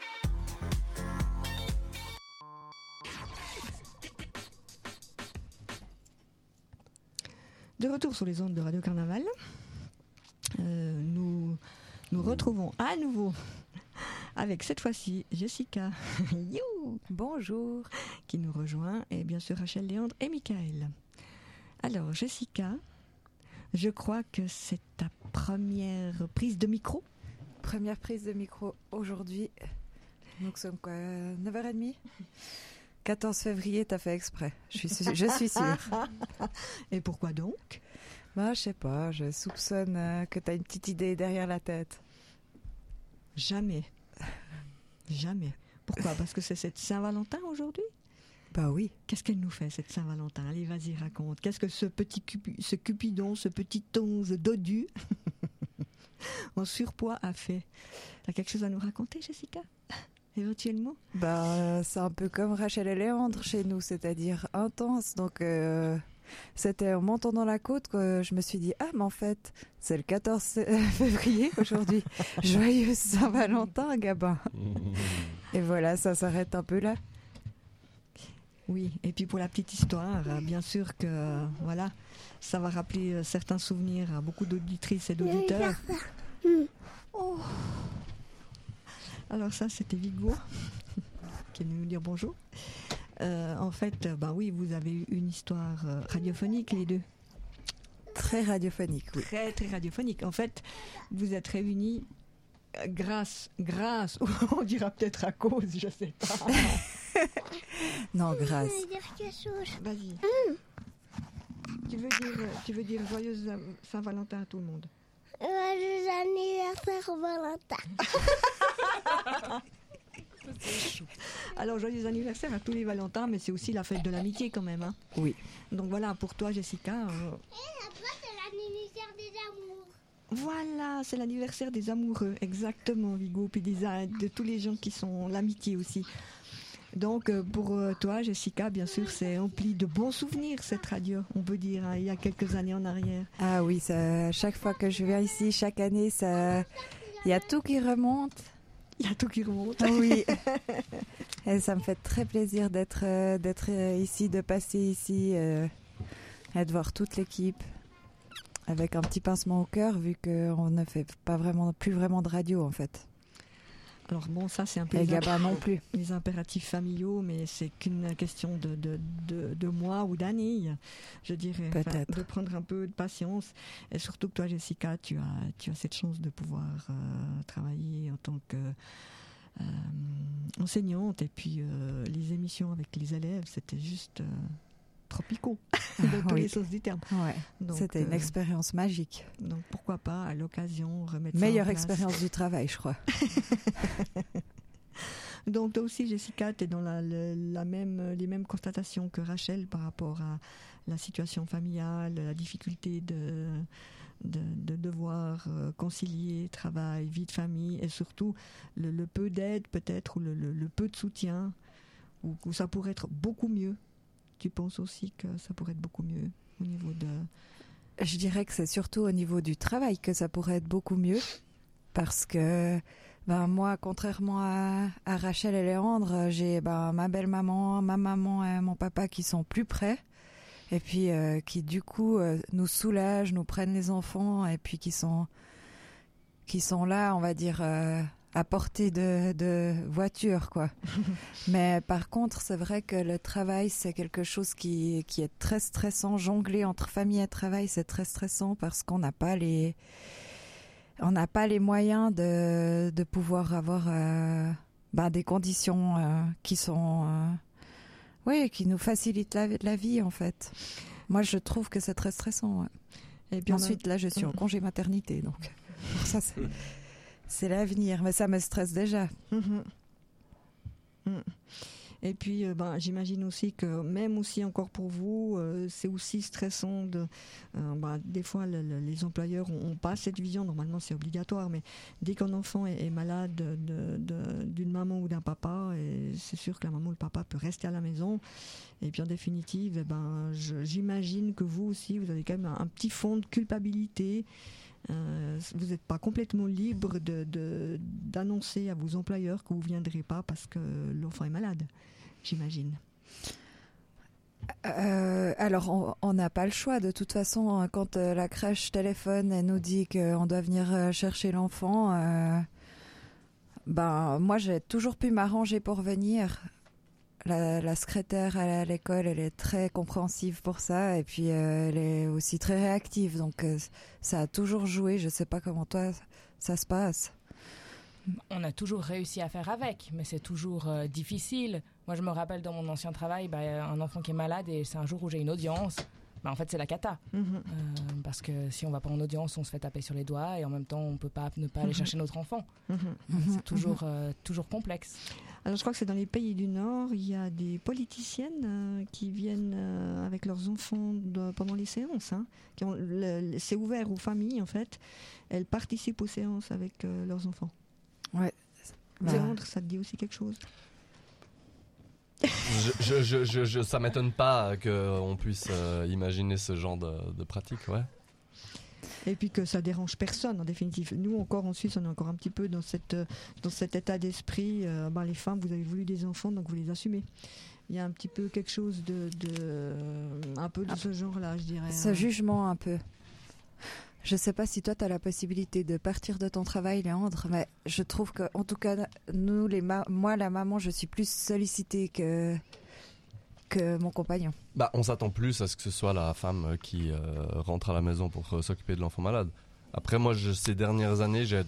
De retour sur les ondes de Radio Carnaval, euh, nous nous retrouvons à nouveau avec cette fois-ci Jessica, you, bonjour, qui nous rejoint, et bien sûr Rachel, Léandre et Michael. Alors Jessica, je crois que c'est ta première prise de micro. Première prise de micro aujourd'hui. Nous sommes quoi, neuf heures trente? quatorze février, t'as fait exprès, je suis, su- je suis sûre. Et pourquoi donc? Bah, je sais pas, je soupçonne euh, que t'as une petite idée derrière la tête. Jamais. Jamais. Pourquoi? Parce que c'est cette Saint-Valentin aujourd'hui? Bah oui. Qu'est-ce qu'elle nous fait, cette Saint-Valentin? Allez, vas-y, raconte. Qu'est-ce que ce petit cupi- ce Cupidon, ce petit onze dodu en surpoids a fait? T'as quelque chose à nous raconter, Jessica? Éventuellement? Bah, euh, c'est un peu comme Rachel et Léandre chez nous, c'est-à-dire intense. Donc, euh, c'était en montant dans la côte que je me suis dit, ah, mais en fait, c'est le quatorze février aujourd'hui. Joyeuse Saint-Valentin, Gabin. Et voilà, ça s'arrête un peu là. Oui, et puis pour la petite histoire, bien sûr que, euh, voilà, ça va rappeler euh, certains souvenirs à beaucoup d'auditrices et d'auditeurs. Oh. Alors ça, c'était Vigo qui est venu nous dire bonjour. Euh, en fait, ben oui, vous avez eu une histoire euh, radiophonique, les deux. Très radiophonique, oui. Très, très radiophonique. En fait, vous êtes réunis euh, grâce, grâce, ou on dira peut-être à cause, je sais pas. Non, grâce. Je veux dire quelque chose. Vas-y. Mm. Tu veux dire, tu veux dire joyeuse Saint-Valentin à tout le monde? Joyeux anniversaire Valentin. Alors, joyeux anniversaire à tous les Valentins, mais c'est aussi la fête de l'amitié quand même. Hein. Oui. Donc voilà, pour toi, Jessica. Euh... Et là-bas, c'est l'anniversaire des amours. Voilà, c'est l'anniversaire des amoureux, exactement, Vigo, puis des, de tous les gens qui sont l'amitié aussi. Donc, euh, pour euh, toi, Jessica, bien sûr, c'est empli de bons souvenirs, cette radio, on peut dire, hein, il y a quelques années en arrière. Ah oui, ça, chaque fois que je viens ici, chaque année, ça, il y a tout qui remonte. Il y a tout qui remonte. Oui. Et ça me fait très plaisir d'être, euh, d'être euh, ici, de passer ici, euh, et de voir toute l'équipe. Avec un petit pincement au cœur, vu qu'on ne fait pas vraiment, plus vraiment de radio, en fait. Alors bon, ça c'est un peu les, les, Gabin non plus. les impératifs familiaux, mais c'est qu'une question de, de, de, de mois ou d'années, je dirais. Peut-être. Enfin, de prendre un peu de patience. Et surtout que toi, Jessica, tu as, tu as cette chance de pouvoir euh, travailler en tant que euh, enseignante. Et puis euh, les émissions avec les élèves, c'était juste euh, tropicaux, dans tous oui. les sens du terme. Ouais. Donc, c'était une euh, expérience magique. Donc pourquoi pas, à l'occasion, remettre Meilleure ça en place. expérience du travail, je crois. Donc toi aussi, Jessica, tu es dans la, la, la même, les mêmes constatations que Rachel par rapport à la situation familiale, la difficulté de, de, de devoir concilier travail, vie de famille, et surtout le, le peu d'aide peut-être, ou le, le, le peu de soutien, où, où ça pourrait être beaucoup mieux. Tu penses aussi que ça pourrait être beaucoup mieux au niveau de... Je dirais que c'est surtout au niveau du travail que ça pourrait être beaucoup mieux, parce que Ben moi, contrairement à, à Rachel et Léandre, j'ai ben, ma belle-maman, ma maman et mon papa qui sont plus près et puis euh, qui du coup euh, nous soulagent, nous prennent les enfants et puis qui sont, qui sont là, on va dire, euh, à portée de, de voiture, quoi. Mais par contre, c'est vrai que le travail, c'est quelque chose qui, qui est très stressant. Jongler entre famille et travail, c'est très stressant parce qu'on n'a pas les... On n'a pas les moyens de, de pouvoir avoir euh, ben, des conditions euh, qui sont, euh, oui, qui nous facilitent la, la vie en fait. Moi, je trouve que c'est très stressant. Ouais. Et puis ensuite, a... là, je suis en congé maternité, donc pour ça, c'est, c'est l'avenir, mais ça me stresse déjà. Mm-hmm. Mm. Et puis, euh, ben, j'imagine aussi que même aussi encore pour vous, euh, c'est aussi stressant. De, euh, ben, des fois, le, le, les employeurs n'ont pas cette vision. Normalement, c'est obligatoire, mais dès qu'un enfant est, est malade de, de, de, d'une maman ou d'un papa, et c'est sûr que la maman ou le papa peut rester à la maison. Et puis, en définitive, eh ben, je, j'imagine que vous aussi, vous avez quand même un, un petit fond de culpabilité. Euh, vous n'êtes pas complètement libre de, de, d'annoncer à vos employeurs que vous ne viendrez pas parce que l'enfant est malade, j'imagine. Euh, alors, on n'a pas le choix. De toute façon, quand euh, la crèche téléphone et nous dit qu'on doit venir euh, chercher l'enfant, euh, ben, moi, j'ai toujours pu m'arranger pour venir. La, la secrétaire à l'école, elle est très compréhensive pour ça et puis euh, elle est aussi très réactive. Donc euh, ça a toujours joué. Je ne sais pas comment toi ça se passe. On a toujours réussi à faire avec, mais c'est toujours euh, difficile. Moi, je me rappelle dans mon ancien travail, bah, un enfant qui est malade et c'est un jour où j'ai une audience. Bah, en fait, c'est la cata. Mm-hmm. Euh, parce que si on ne va pas en audience, on se fait taper sur les doigts et en même temps, on ne peut pas ne pas aller mm-hmm. chercher notre enfant. Mm-hmm. C'est toujours, euh, toujours complexe. Alors, je crois que c'est dans les pays du Nord, il y a des politiciennes euh, qui viennent euh, avec leurs enfants de, pendant les séances. Hein, qui ont le, le, c'est ouvert aux familles, en fait. Elles participent aux séances avec euh, leurs enfants. Ouais. Léandre, bah. Ça te dit aussi quelque chose? je, je, je, je, je, ça m'étonne pas qu'on puisse euh, imaginer ce genre de, de pratique, ouais. Et puis que ça dérange personne en définitive. Nous encore en Suisse, on est encore un petit peu dans, cette, dans cet état d'esprit. Euh, ben, les femmes, vous avez voulu des enfants, donc vous les assumez. Il y a un petit peu quelque chose de, de un peu de ah, ce genre-là, je dirais. Ce hein. jugement un peu. Je ne sais pas si toi, tu as la possibilité de partir de ton travail, Léandre, mais je trouve qu'en tout cas, nous, les ma- moi, la maman, je suis plus sollicitée que, que mon compagnon. Bah, on s'attend plus à ce que ce soit la femme qui euh, rentre à la maison pour euh, s'occuper de l'enfant malade. Après, moi, je, ces dernières années, j'ai,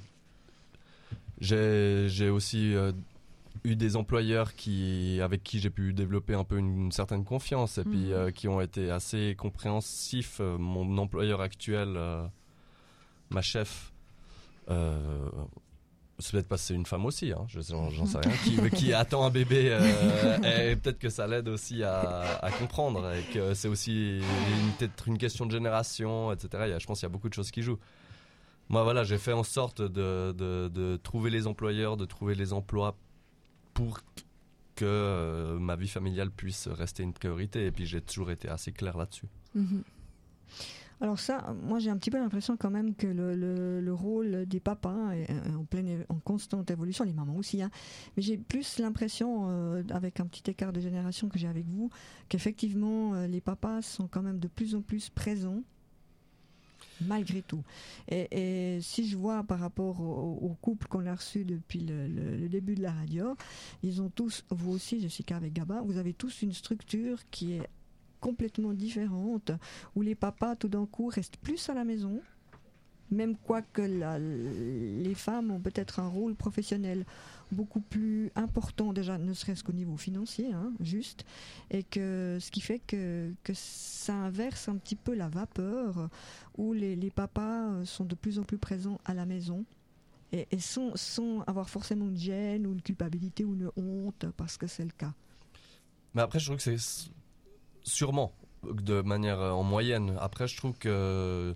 j'ai, j'ai aussi euh, eu des employeurs qui, avec qui j'ai pu développer un peu une, une certaine confiance et mmh. puis euh, qui ont été assez compréhensifs. Euh, mon employeur actuel... Euh, ma chef, euh, c'est peut-être parce que c'est une femme aussi, hein, je, j'en, j'en sais rien, qui, qui attend un bébé euh, et peut-être que ça l'aide aussi à, à comprendre et que c'est aussi une, peut-être une question de génération, et cetera. Il y a, je pense qu'il y a beaucoup de choses qui jouent. Moi, voilà, j'ai fait en sorte de, de, de trouver les employeurs, de trouver les emplois pour que euh, ma vie familiale puisse rester une priorité et puis j'ai toujours été assez clair là-dessus. Mm-hmm. Alors ça, moi j'ai un petit peu l'impression quand même que le, le, le rôle des papas est en pleine, en constante évolution, les mamans aussi, hein. Mais j'ai plus l'impression, euh, avec un petit écart de génération que j'ai avec vous, qu'effectivement euh, les papas sont quand même de plus en plus présents, malgré tout. Et, et si je vois par rapport au, au couple qu'on a reçu depuis le, le, le début de la radio, ils ont tous, vous aussi Jessica avec Gaba, vous avez tous une structure qui est complètement différente, où les papas tout d'un coup restent plus à la maison, même quoique la, les femmes ont peut-être un rôle professionnel beaucoup plus important déjà, ne serait-ce qu'au niveau financier, hein, juste, et que ce qui fait que, que ça inverse un petit peu la vapeur, où les, les papas sont de plus en plus présents à la maison, et, et sans, sans avoir forcément une gêne ou une culpabilité ou une honte, parce que c'est le cas. Mais après, je trouve que c'est sûrement, de manière euh, en moyenne. Après, je trouve que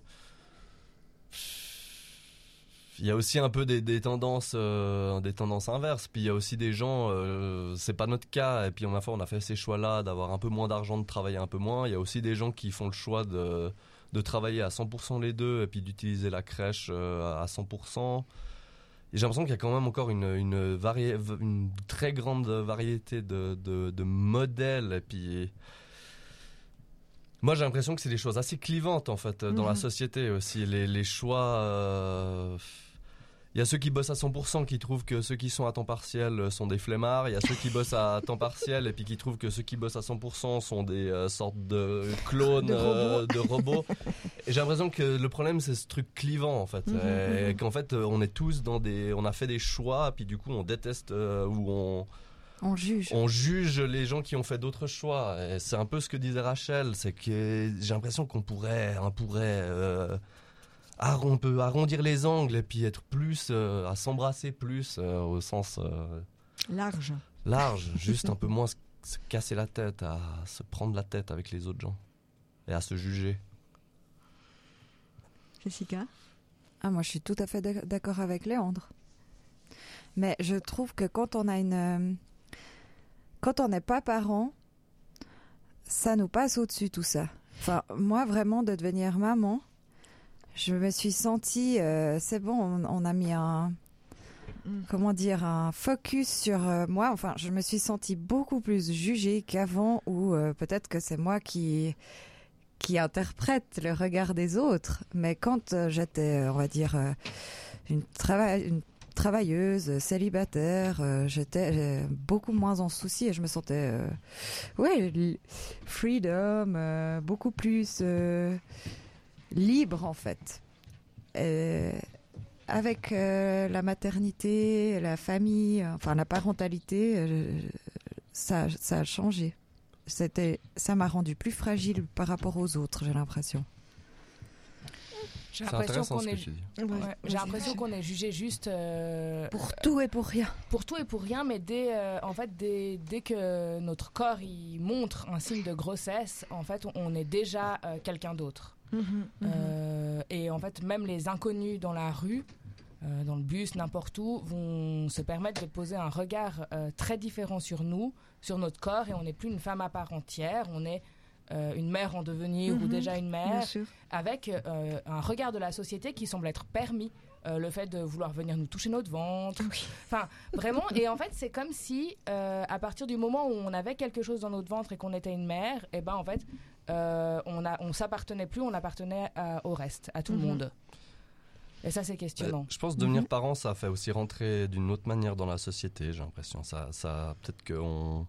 il y a aussi un peu des, des tendances, euh, des tendances inverses. Puis il y a aussi des gens, euh, c'est pas notre cas. Et puis on a fait, on a fait ces choix-là d'avoir un peu moins d'argent, de travailler un peu moins. Il y a aussi des gens qui font le choix de de travailler à cent pour cent les deux et puis d'utiliser la crèche euh, à cent pour cent. Et j'ai l'impression qu'il y a quand même encore une, une, vari... une très grande variété de, de, de modèles. Et puis, moi, j'ai l'impression que c'est des choses assez clivantes, en fait, dans mmh. la société aussi. Les, les choix... Euh... Il y a ceux qui bossent à cent pour cent qui trouvent que ceux qui sont à temps partiel sont des flemmards. Il y a ceux qui bossent à temps partiel et puis qui trouvent que ceux qui bossent à cent pour cent sont des euh, sortes de clones de robots. Euh, de robots. Et j'ai l'impression que le problème, c'est ce truc clivant, en fait. Mmh, et mmh. qu'en fait, on est tous dans des... On a fait des choix, puis du coup, on déteste euh, ou on... On juge. On juge les gens qui ont fait d'autres choix. Et c'est un peu ce que disait Rachel. C'est que j'ai l'impression qu'on pourrait... On pourrait euh, on peut arrondir les angles et puis être plus euh, à s'embrasser plus euh, au sens euh, large large juste un peu moins se, se casser la tête, à se prendre la tête avec les autres gens et à se juger. Jessica? Ah, moi je suis tout à fait d'accord avec Léandre, mais je trouve que quand on a une euh, quand on n'est pas parent, ça nous passe au-dessus tout ça. Enfin, moi vraiment de devenir maman, je me suis sentie, euh, c'est bon, on, on a mis un, mm. comment dire, un focus sur euh, moi. Enfin, je me suis sentie beaucoup plus jugée qu'avant, ou euh, peut-être que c'est moi qui qui interprète le regard des autres. Mais quand euh, j'étais, on va dire, euh, une, trava- une travailleuse, célibataire, euh, j'étais euh, beaucoup moins en souci et je me sentais, euh, ouais, freedom, euh, beaucoup plus. Euh, libre en fait. Euh, avec euh, la maternité, la famille, enfin la parentalité, euh, ça, ça a changé. C'était, ça m'a rendu plus fragile par rapport aux autres, j'ai l'impression. J'ai l'impression qu'on est, ouais, ouais, j'ai l'impression qu'on est jugé juste euh, pour tout et pour rien. Pour tout et pour rien, mais dès, euh, en fait, dès, dès que notre corps il montre un signe de grossesse, en fait, on est déjà euh, quelqu'un d'autre. Mmh, mmh. Euh, et en fait, même les inconnus dans la rue, euh, dans le bus, n'importe où, vont se permettre de poser un regard euh, très différent sur nous, sur notre corps, et on n'est plus une femme à part entière, on est euh, une mère en devenir mmh, ou déjà une mère, avec euh, un regard de la société qui semble être permis. Euh, le fait de vouloir venir nous toucher notre ventre, oui. Enfin vraiment, et en fait c'est comme si euh, à partir du moment où on avait quelque chose dans notre ventre et qu'on était une mère, et ben en fait euh, on a, on s'appartenait plus, on appartenait à, au reste, à tout mm-hmm. le monde. Et ça c'est questionnant. Euh, je pense que devenir mm-hmm. parent, ça fait aussi rentrer d'une autre manière dans la société. J'ai l'impression, ça, ça peut-être qu'on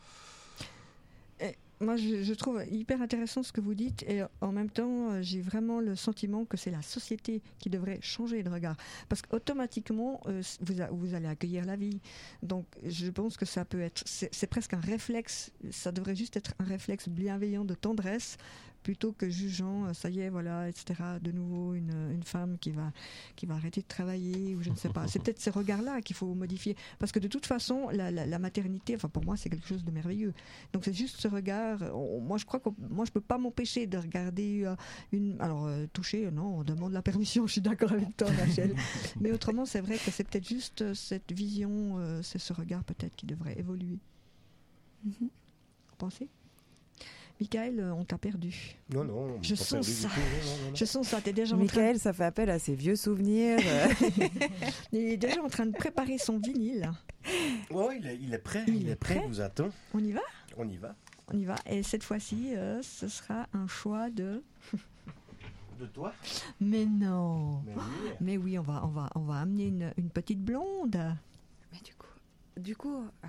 Moi, je, je trouve hyper intéressant ce que vous dites, et en même temps, j'ai vraiment le sentiment que c'est la société qui devrait changer de regard, parce qu'automatiquement, euh, vous, a, vous allez accueillir la vie. Donc, je pense que ça peut être, c'est, c'est presque un réflexe. Ça devrait juste être un réflexe bienveillant de tendresse, plutôt que jugeant, ça y est, voilà, et cetera. De nouveau, une, une femme qui va, qui va arrêter de travailler, ou je ne sais pas. C'est peut-être ces regards-là qu'il faut modifier, parce que de toute façon, la, la, la maternité, enfin pour moi, c'est quelque chose de merveilleux. Donc c'est juste ce regard. On, moi, je crois que moi, je peux pas m'empêcher de regarder euh, une. Alors euh, toucher, non, on demande la permission. Je suis d'accord avec toi, Rachel. Mais autrement, c'est vrai que c'est peut-être juste euh, cette vision, euh, c'est ce regard peut-être qui devrait évoluer. Mm-hmm. Vous pensez? Michael, on t'a perdu. Non, non. Je sens ça. Tout, non, non, non. Je sens ça. T'es déjà Michael, en train... ça fait appel à ses vieux souvenirs. Il est déjà en train de préparer son vinyle. Oui, il est, il est prêt. Il, il est prêt. prêt. Il nous attend. On y va? On y va. On y va. Et cette fois-ci, euh, ce sera un choix de... De toi? Mais non. Mais oui. Mais oui, on va, on va, on va amener une, une petite blonde. Mais du coup... Du coup... Ah.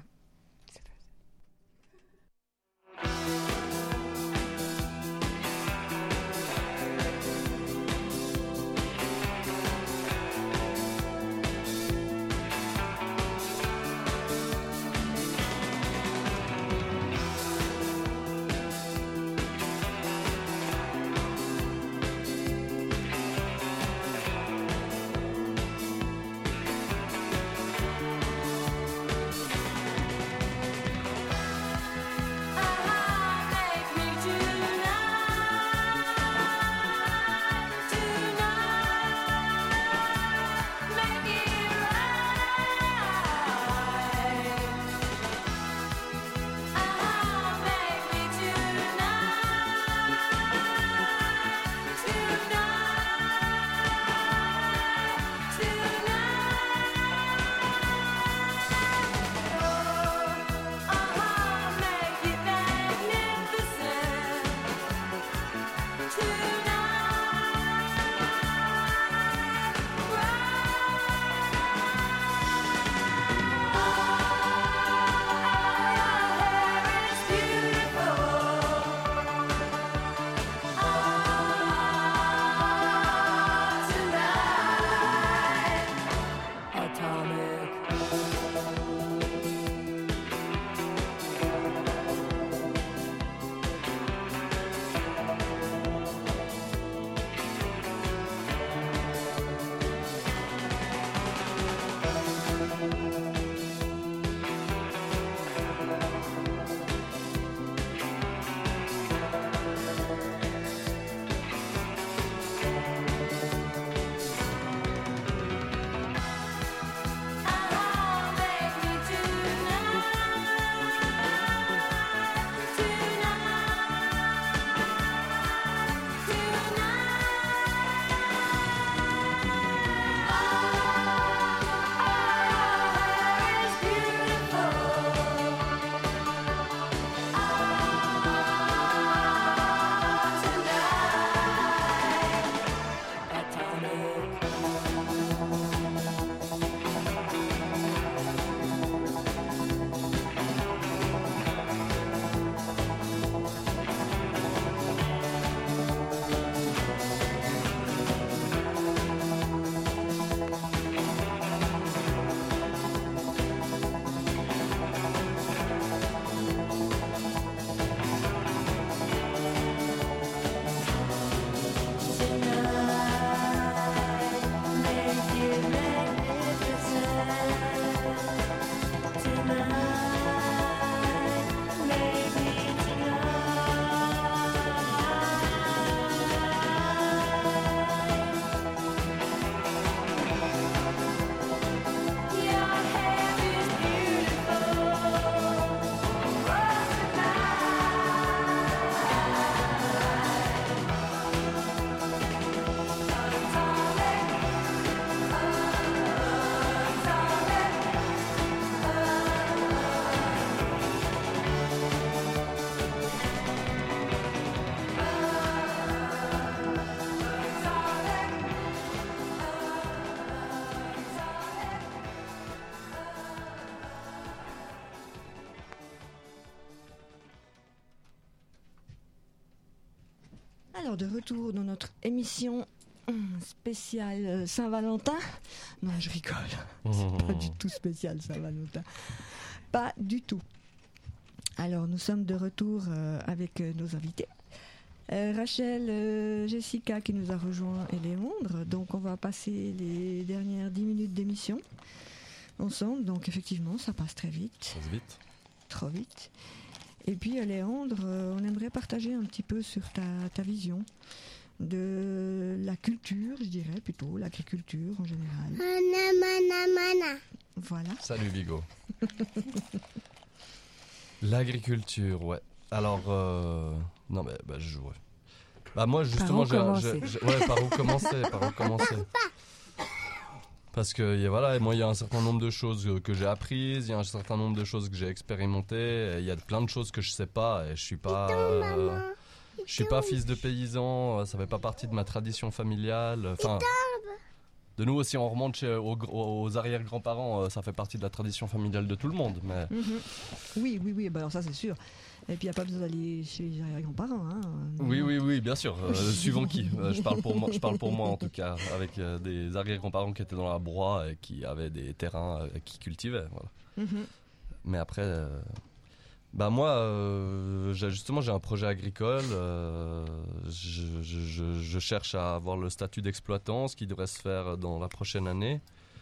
Alors, de retour dans notre émission spéciale Saint-Valentin. Non, je rigole. C'est pas du tout spécial Saint-Valentin. Pas du tout. Alors, nous sommes de retour euh, avec euh, nos invités. Euh, Rachel, euh, Jessica qui nous a rejoint et Léandre. Donc, on va passer les dernières dix minutes d'émission ensemble. Donc, effectivement, ça passe très vite. Ça passe vite. Trop vite. Et puis, euh, Léandre, euh, on aimerait partager un petit peu sur ta, ta vision de la culture, je dirais plutôt, l'agriculture en général. Mana, mana, mana. Voilà. Salut Bigot. L'agriculture, ouais. Alors, euh... non mais bah, je ouais. Bah moi justement, par où j'ai, commencer j'ai, ouais, par où commencer, par où commencer. Parce que y a, voilà, moi il y a un certain nombre de choses que j'ai apprises, il y a un certain nombre de choses que j'ai expérimentées, il y a plein de choses que je sais pas et je suis pas, euh, je suis pas fils de paysan, ça fait pas partie de ma tradition familiale. Enfin, de nouveau, si on remonte chez, aux, aux arrière-grands-parents, ça fait partie de la tradition familiale de tout le monde. Mais Mm-hmm. Oui, oui, oui, bah alors ça c'est sûr. Et puis il n'y a pas besoin d'aller chez les arrière-grands-parents. Hein. oui, oui, oui, bien sûr. Euh, suivant qui. Euh, je parle pour moi, je parle pour moi en tout cas, avec euh, des arrière-grands-parents qui étaient dans la broie et qui avaient des terrains euh, qui cultivaient. Voilà. Mm-hmm. Mais après, euh, bah moi, euh, j'ai, justement, j'ai un projet agricole. Euh, je, je, je, je cherche à avoir le statut d'exploitant, ce qui devrait se faire dans la prochaine année.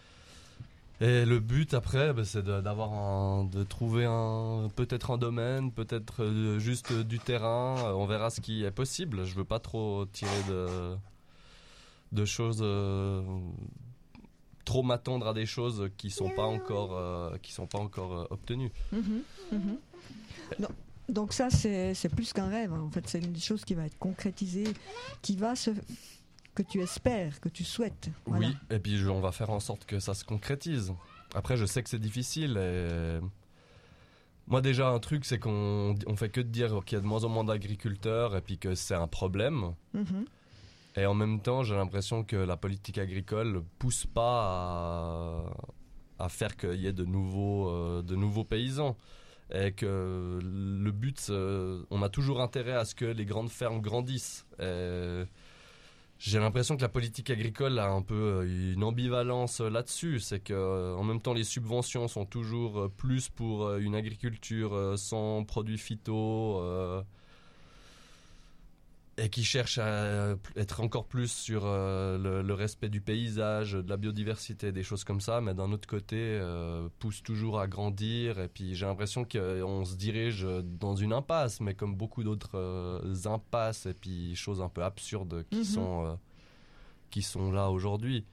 Et le but après, bah, c'est de, d'avoir un, de trouver un, peut-être un domaine, peut-être euh, juste du terrain. Euh, on verra ce qui est possible. Je veux pas trop tirer de, de choses, euh, trop m'attendre à des choses qui sont pas encore, euh, qui sont pas encore euh, obtenues. Mm-hmm. Mm-hmm. Non. Donc ça, c'est, c'est plus qu'un rêve. Hein. En fait, c'est une chose qui va être concrétisée, qui va se... que tu espères, que tu souhaites. Voilà. Oui, et puis je, on va faire en sorte que ça se concrétise. Après, je sais que c'est difficile. Et... moi, déjà, un truc, c'est qu'on on fait que de dire qu'il y a de moins en moins d'agriculteurs et puis que c'est un problème. Mm-hmm. Et en même temps, j'ai l'impression que la politique agricole pousse pas à, à faire qu'il y ait de nouveaux, euh, de nouveaux paysans. Et que le but, euh, on a toujours intérêt à ce que les grandes fermes grandissent. Et... j'ai l'impression que la politique agricole a un peu une ambivalence là-dessus. C'est que, en même temps, les subventions sont toujours plus pour une agriculture sans produits phyto euh, et qui cherche à être encore plus sur euh, le, le respect du paysage, de la biodiversité, des choses comme ça. Mais d'un autre côté, euh, pousse toujours à grandir. Et puis, j'ai l'impression qu'on se dirige dans une impasse, mais comme beaucoup d'autres euh, impasses et puis choses un peu absurdes qui, mm-hmm. sont, euh, qui sont là aujourd'hui.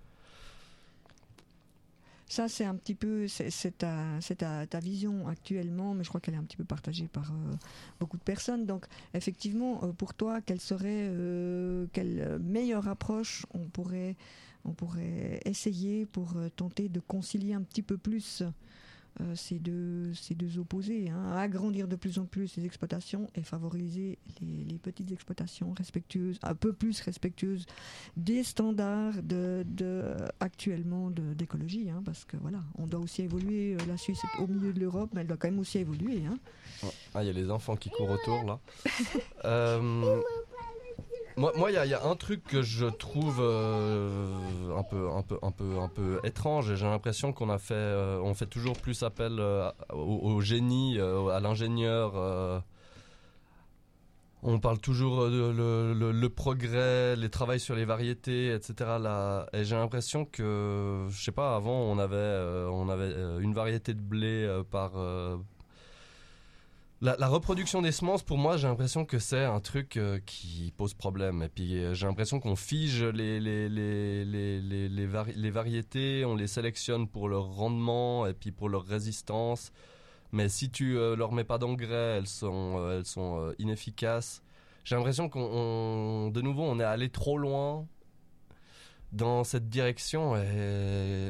Ça, c'est un petit peu, c'est, c'est, ta, c'est ta, ta vision actuellement, mais je crois qu'elle est un petit peu partagée par euh, beaucoup de personnes. Donc, effectivement, euh, pour toi, quelle serait, euh, quelle meilleure approche on pourrait, on pourrait essayer pour euh, tenter de concilier un petit peu plus euh, ces, deux, ces deux opposés, hein, agrandir de plus en plus les exploitations et favoriser les, les petites exploitations respectueuses, un peu plus respectueuses des standards de, de, actuellement de, d'écologie, hein, parce que voilà, on doit aussi évoluer. La Suisse est au milieu de l'Europe, mais elle doit quand même aussi évoluer. Hein. Ah, il y a les enfants qui courent autour là. euh... Moi, moi, il y, y a un truc que je trouve euh, un peu, un peu, un peu, un peu étrange. Et j'ai l'impression qu'on a fait, euh, on fait toujours plus appel euh, au, au génie, euh, à l'ingénieur. Euh, On parle toujours de le, le, le progrès, les travails sur les variétés, et cetera. Là, et j'ai l'impression que, je sais pas, avant on avait, euh, on avait euh, une variété de blé euh, par. Euh, la, la reproduction des semences, pour moi, j'ai l'impression que c'est un truc euh, qui pose problème. Et puis euh, j'ai l'impression qu'on fige les les les les les les, vari- les variétés, on les sélectionne pour leur rendement et puis pour leur résistance. Mais si tu euh, leur mets pas d'engrais, elles sont, euh, elles sont euh, inefficaces. J'ai l'impression qu'on, on, de nouveau, on est allé trop loin dans cette direction. Et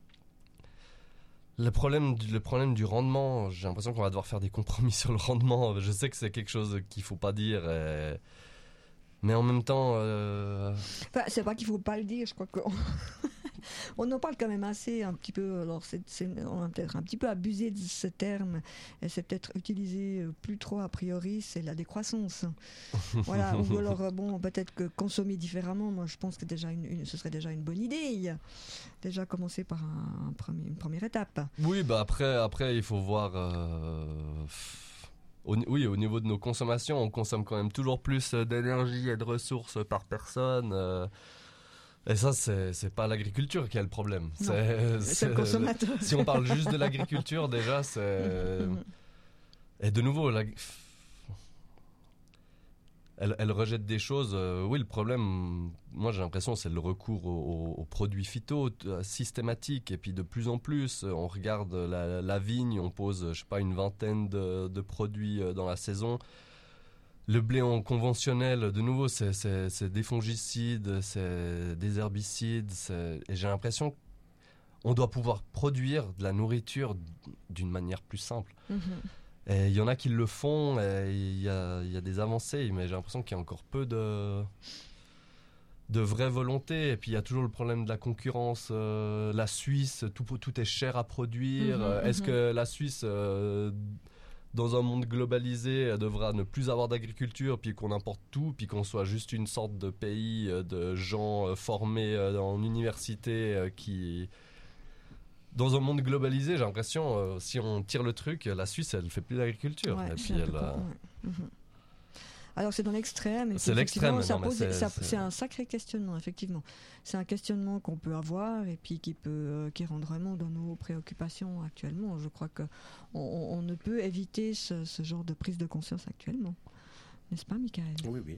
le problème, du, le problème du rendement, j'ai l'impression qu'on va devoir faire des compromis sur le rendement. Je sais que c'est quelque chose qu'il faut pas dire. Et... Mais en même temps... Euh... Enfin, c'est pas qu'il faut pas le dire, je crois qu'on... On en parle quand même assez, un petit peu. Alors, c'est, c'est, on a peut-être un petit peu abusé de ce terme, et c'est peut-être utilisé plus trop a priori. C'est la décroissance. Voilà. Ou alors, bon, peut-être que consommer différemment. Moi, je pense que déjà, une, une, ce serait déjà une bonne idée. Déjà commencer par un, un premier, une première étape. Oui, bah après, après, il faut voir. Euh... Au, oui, au niveau de nos consommations, on consomme quand même toujours plus d'énergie et de ressources par personne. Euh... Et ça, c'est, c'est pas l'agriculture qui a le problème. Non, c'est, c'est, c'est le consommateur. Si on parle juste de l'agriculture, déjà, c'est... Et de nouveau, la... elle, elle rejette des choses. Euh, oui, le problème, moi, j'ai l'impression, c'est le recours aux, aux produits phyto euh, systématiques. Et puis, de plus en plus, on regarde la, la vigne, on pose, je sais pas, une vingtaine de, de produits dans la saison. Le blé en conventionnel, de nouveau, c'est, c'est, c'est des fongicides, c'est des herbicides. C'est... Et j'ai l'impression qu'on doit pouvoir produire de la nourriture d'une manière plus simple. Mm-hmm. Et il y en a qui le font, et il y a, il y a des avancées, mais j'ai l'impression qu'il y a encore peu de, de vraie volonté. Et puis il y a toujours le problème de la concurrence. Euh, la Suisse, tout, tout est cher à produire. Mm-hmm, Est-ce mm-hmm. que la Suisse... Euh, dans un monde globalisé, elle devra ne plus avoir d'agriculture, puis qu'on importe tout, puis qu'on soit juste une sorte de pays de gens formés en université qui... Dans un monde globalisé, j'ai l'impression, si on tire le truc, la Suisse, elle ne fait plus d'agriculture. Ouais, et puis elle, con, ouais. mmh. Alors c'est dans l'extrême. Et c'est l'extrême. Ça non, pose, c'est, ça, c'est... c'est un sacré questionnement, effectivement. C'est un questionnement qu'on peut avoir et puis qui peut, euh, qui rentre vraiment dans nos préoccupations actuellement. Je crois que on, on ne peut éviter ce, ce genre de prise de conscience actuellement, n'est-ce pas, Michael ? Oui, oui.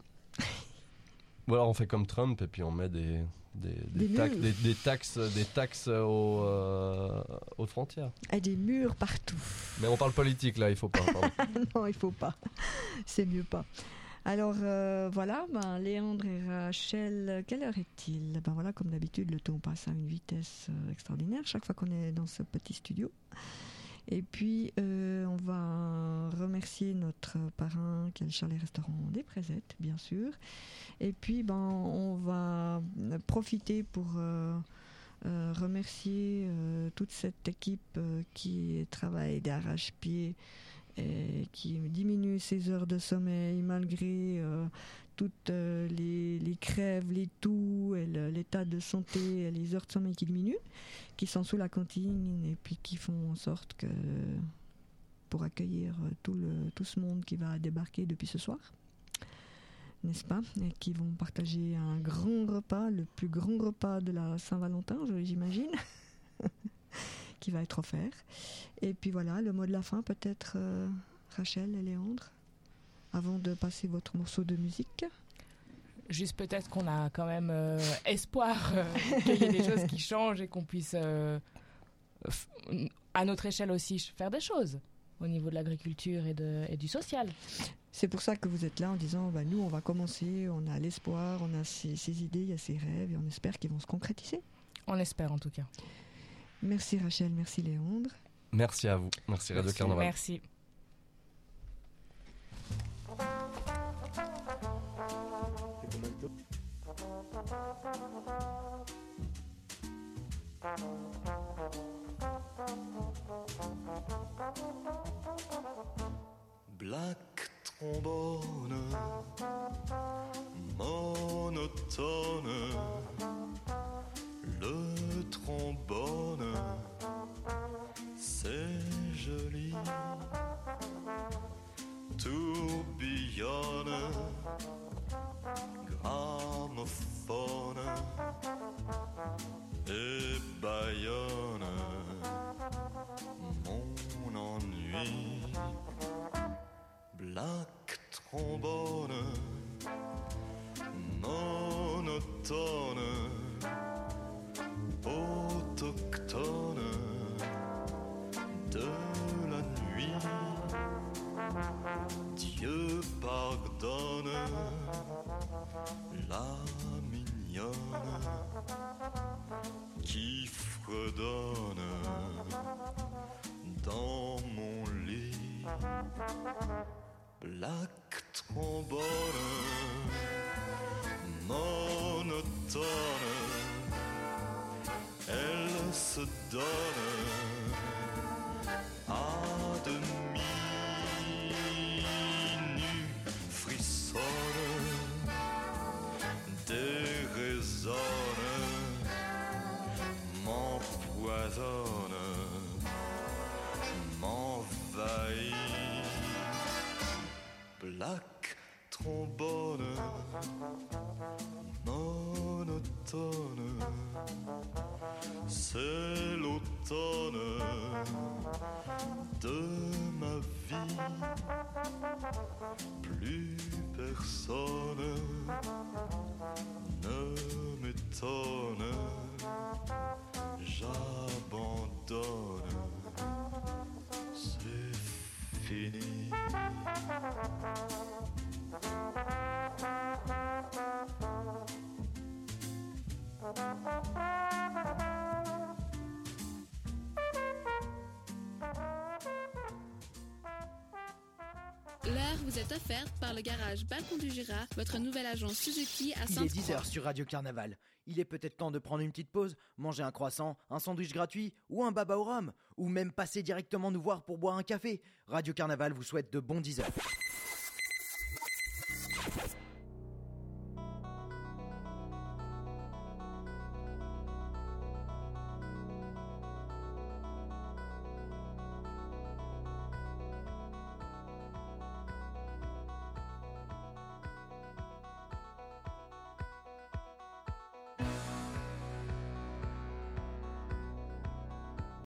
Ou alors on fait comme Trump et puis on met des des, des, des, taxes, des, des taxes, des taxes aux, euh, aux frontières. Et des murs partout. Mais on parle politique là, il faut pas. Non, il faut pas. C'est mieux pas. Alors euh, voilà, ben, Léandre et Rachel, quelle heure est-il ? Ben voilà, comme d'habitude, le temps passe à une vitesse euh, extraordinaire chaque fois qu'on est dans ce petit studio. Et puis, euh, on va remercier notre parrain qui est le chalet-restaurant des Présettes, bien sûr. Et puis, ben, on va profiter pour euh, euh, remercier euh, toute cette équipe euh, qui travaille d'arrache-pied et qui diminue ses heures de sommeil malgré euh, toutes euh, les, les crèves, les toux, et le, l'état de santé, et les heures de sommeil qui diminuent, qui sont sous la cantine et puis qui font en sorte que pour accueillir tout, le, tout ce monde qui va débarquer depuis ce soir, n'est-ce pas, et qui vont partager un grand repas, le plus grand repas de la Saint-Valentin, j'imagine, qui va être offert. Et puis voilà, le mot de la fin peut-être, euh, Rachel et Léandre, avant de passer votre morceau de musique. Juste peut-être qu'on a quand même euh, espoir euh, qu'il y ait des choses qui changent et qu'on puisse, euh, f- à notre échelle aussi, faire des choses au niveau de l'agriculture et, de, et du social. C'est pour ça que vous êtes là en disant, bah, nous on va commencer, on a l'espoir, on a ces, ces idées, il y a ces rêves et on espère qu'ils vont se concrétiser. On espère en tout cas. Merci Rachel, merci Léandre. Merci à vous, merci Radio Carnaval. Merci. Black trombone, monotone, le trombone, c'est joli, tourbillonne. nuit. Black trombone, monotone, autochtone de la nuit. Dieu pardonne la mignonne qui fredonne dans mon lit. Black trombone, monotone, elle se donne à demi nue, frissonne, déraisonne, m'empoisonne, m'envahit. Black trombone, monotone, c'est l'automne de ma vie. Plus personne ne m'étonne, j'abandonne, c'est fini. L'heure vous est offerte par le garage Balcon du Jura, votre nouvelle agence Suzuki à Il est Sainte-Croix. dix heures sur Radio Carnaval. Il est peut-être temps de prendre une petite pause, manger un croissant, un sandwich gratuit ou un baba au rhum, ou même passer directement nous voir pour boire un café. Radio Carnaval vous souhaite de bons dix heures.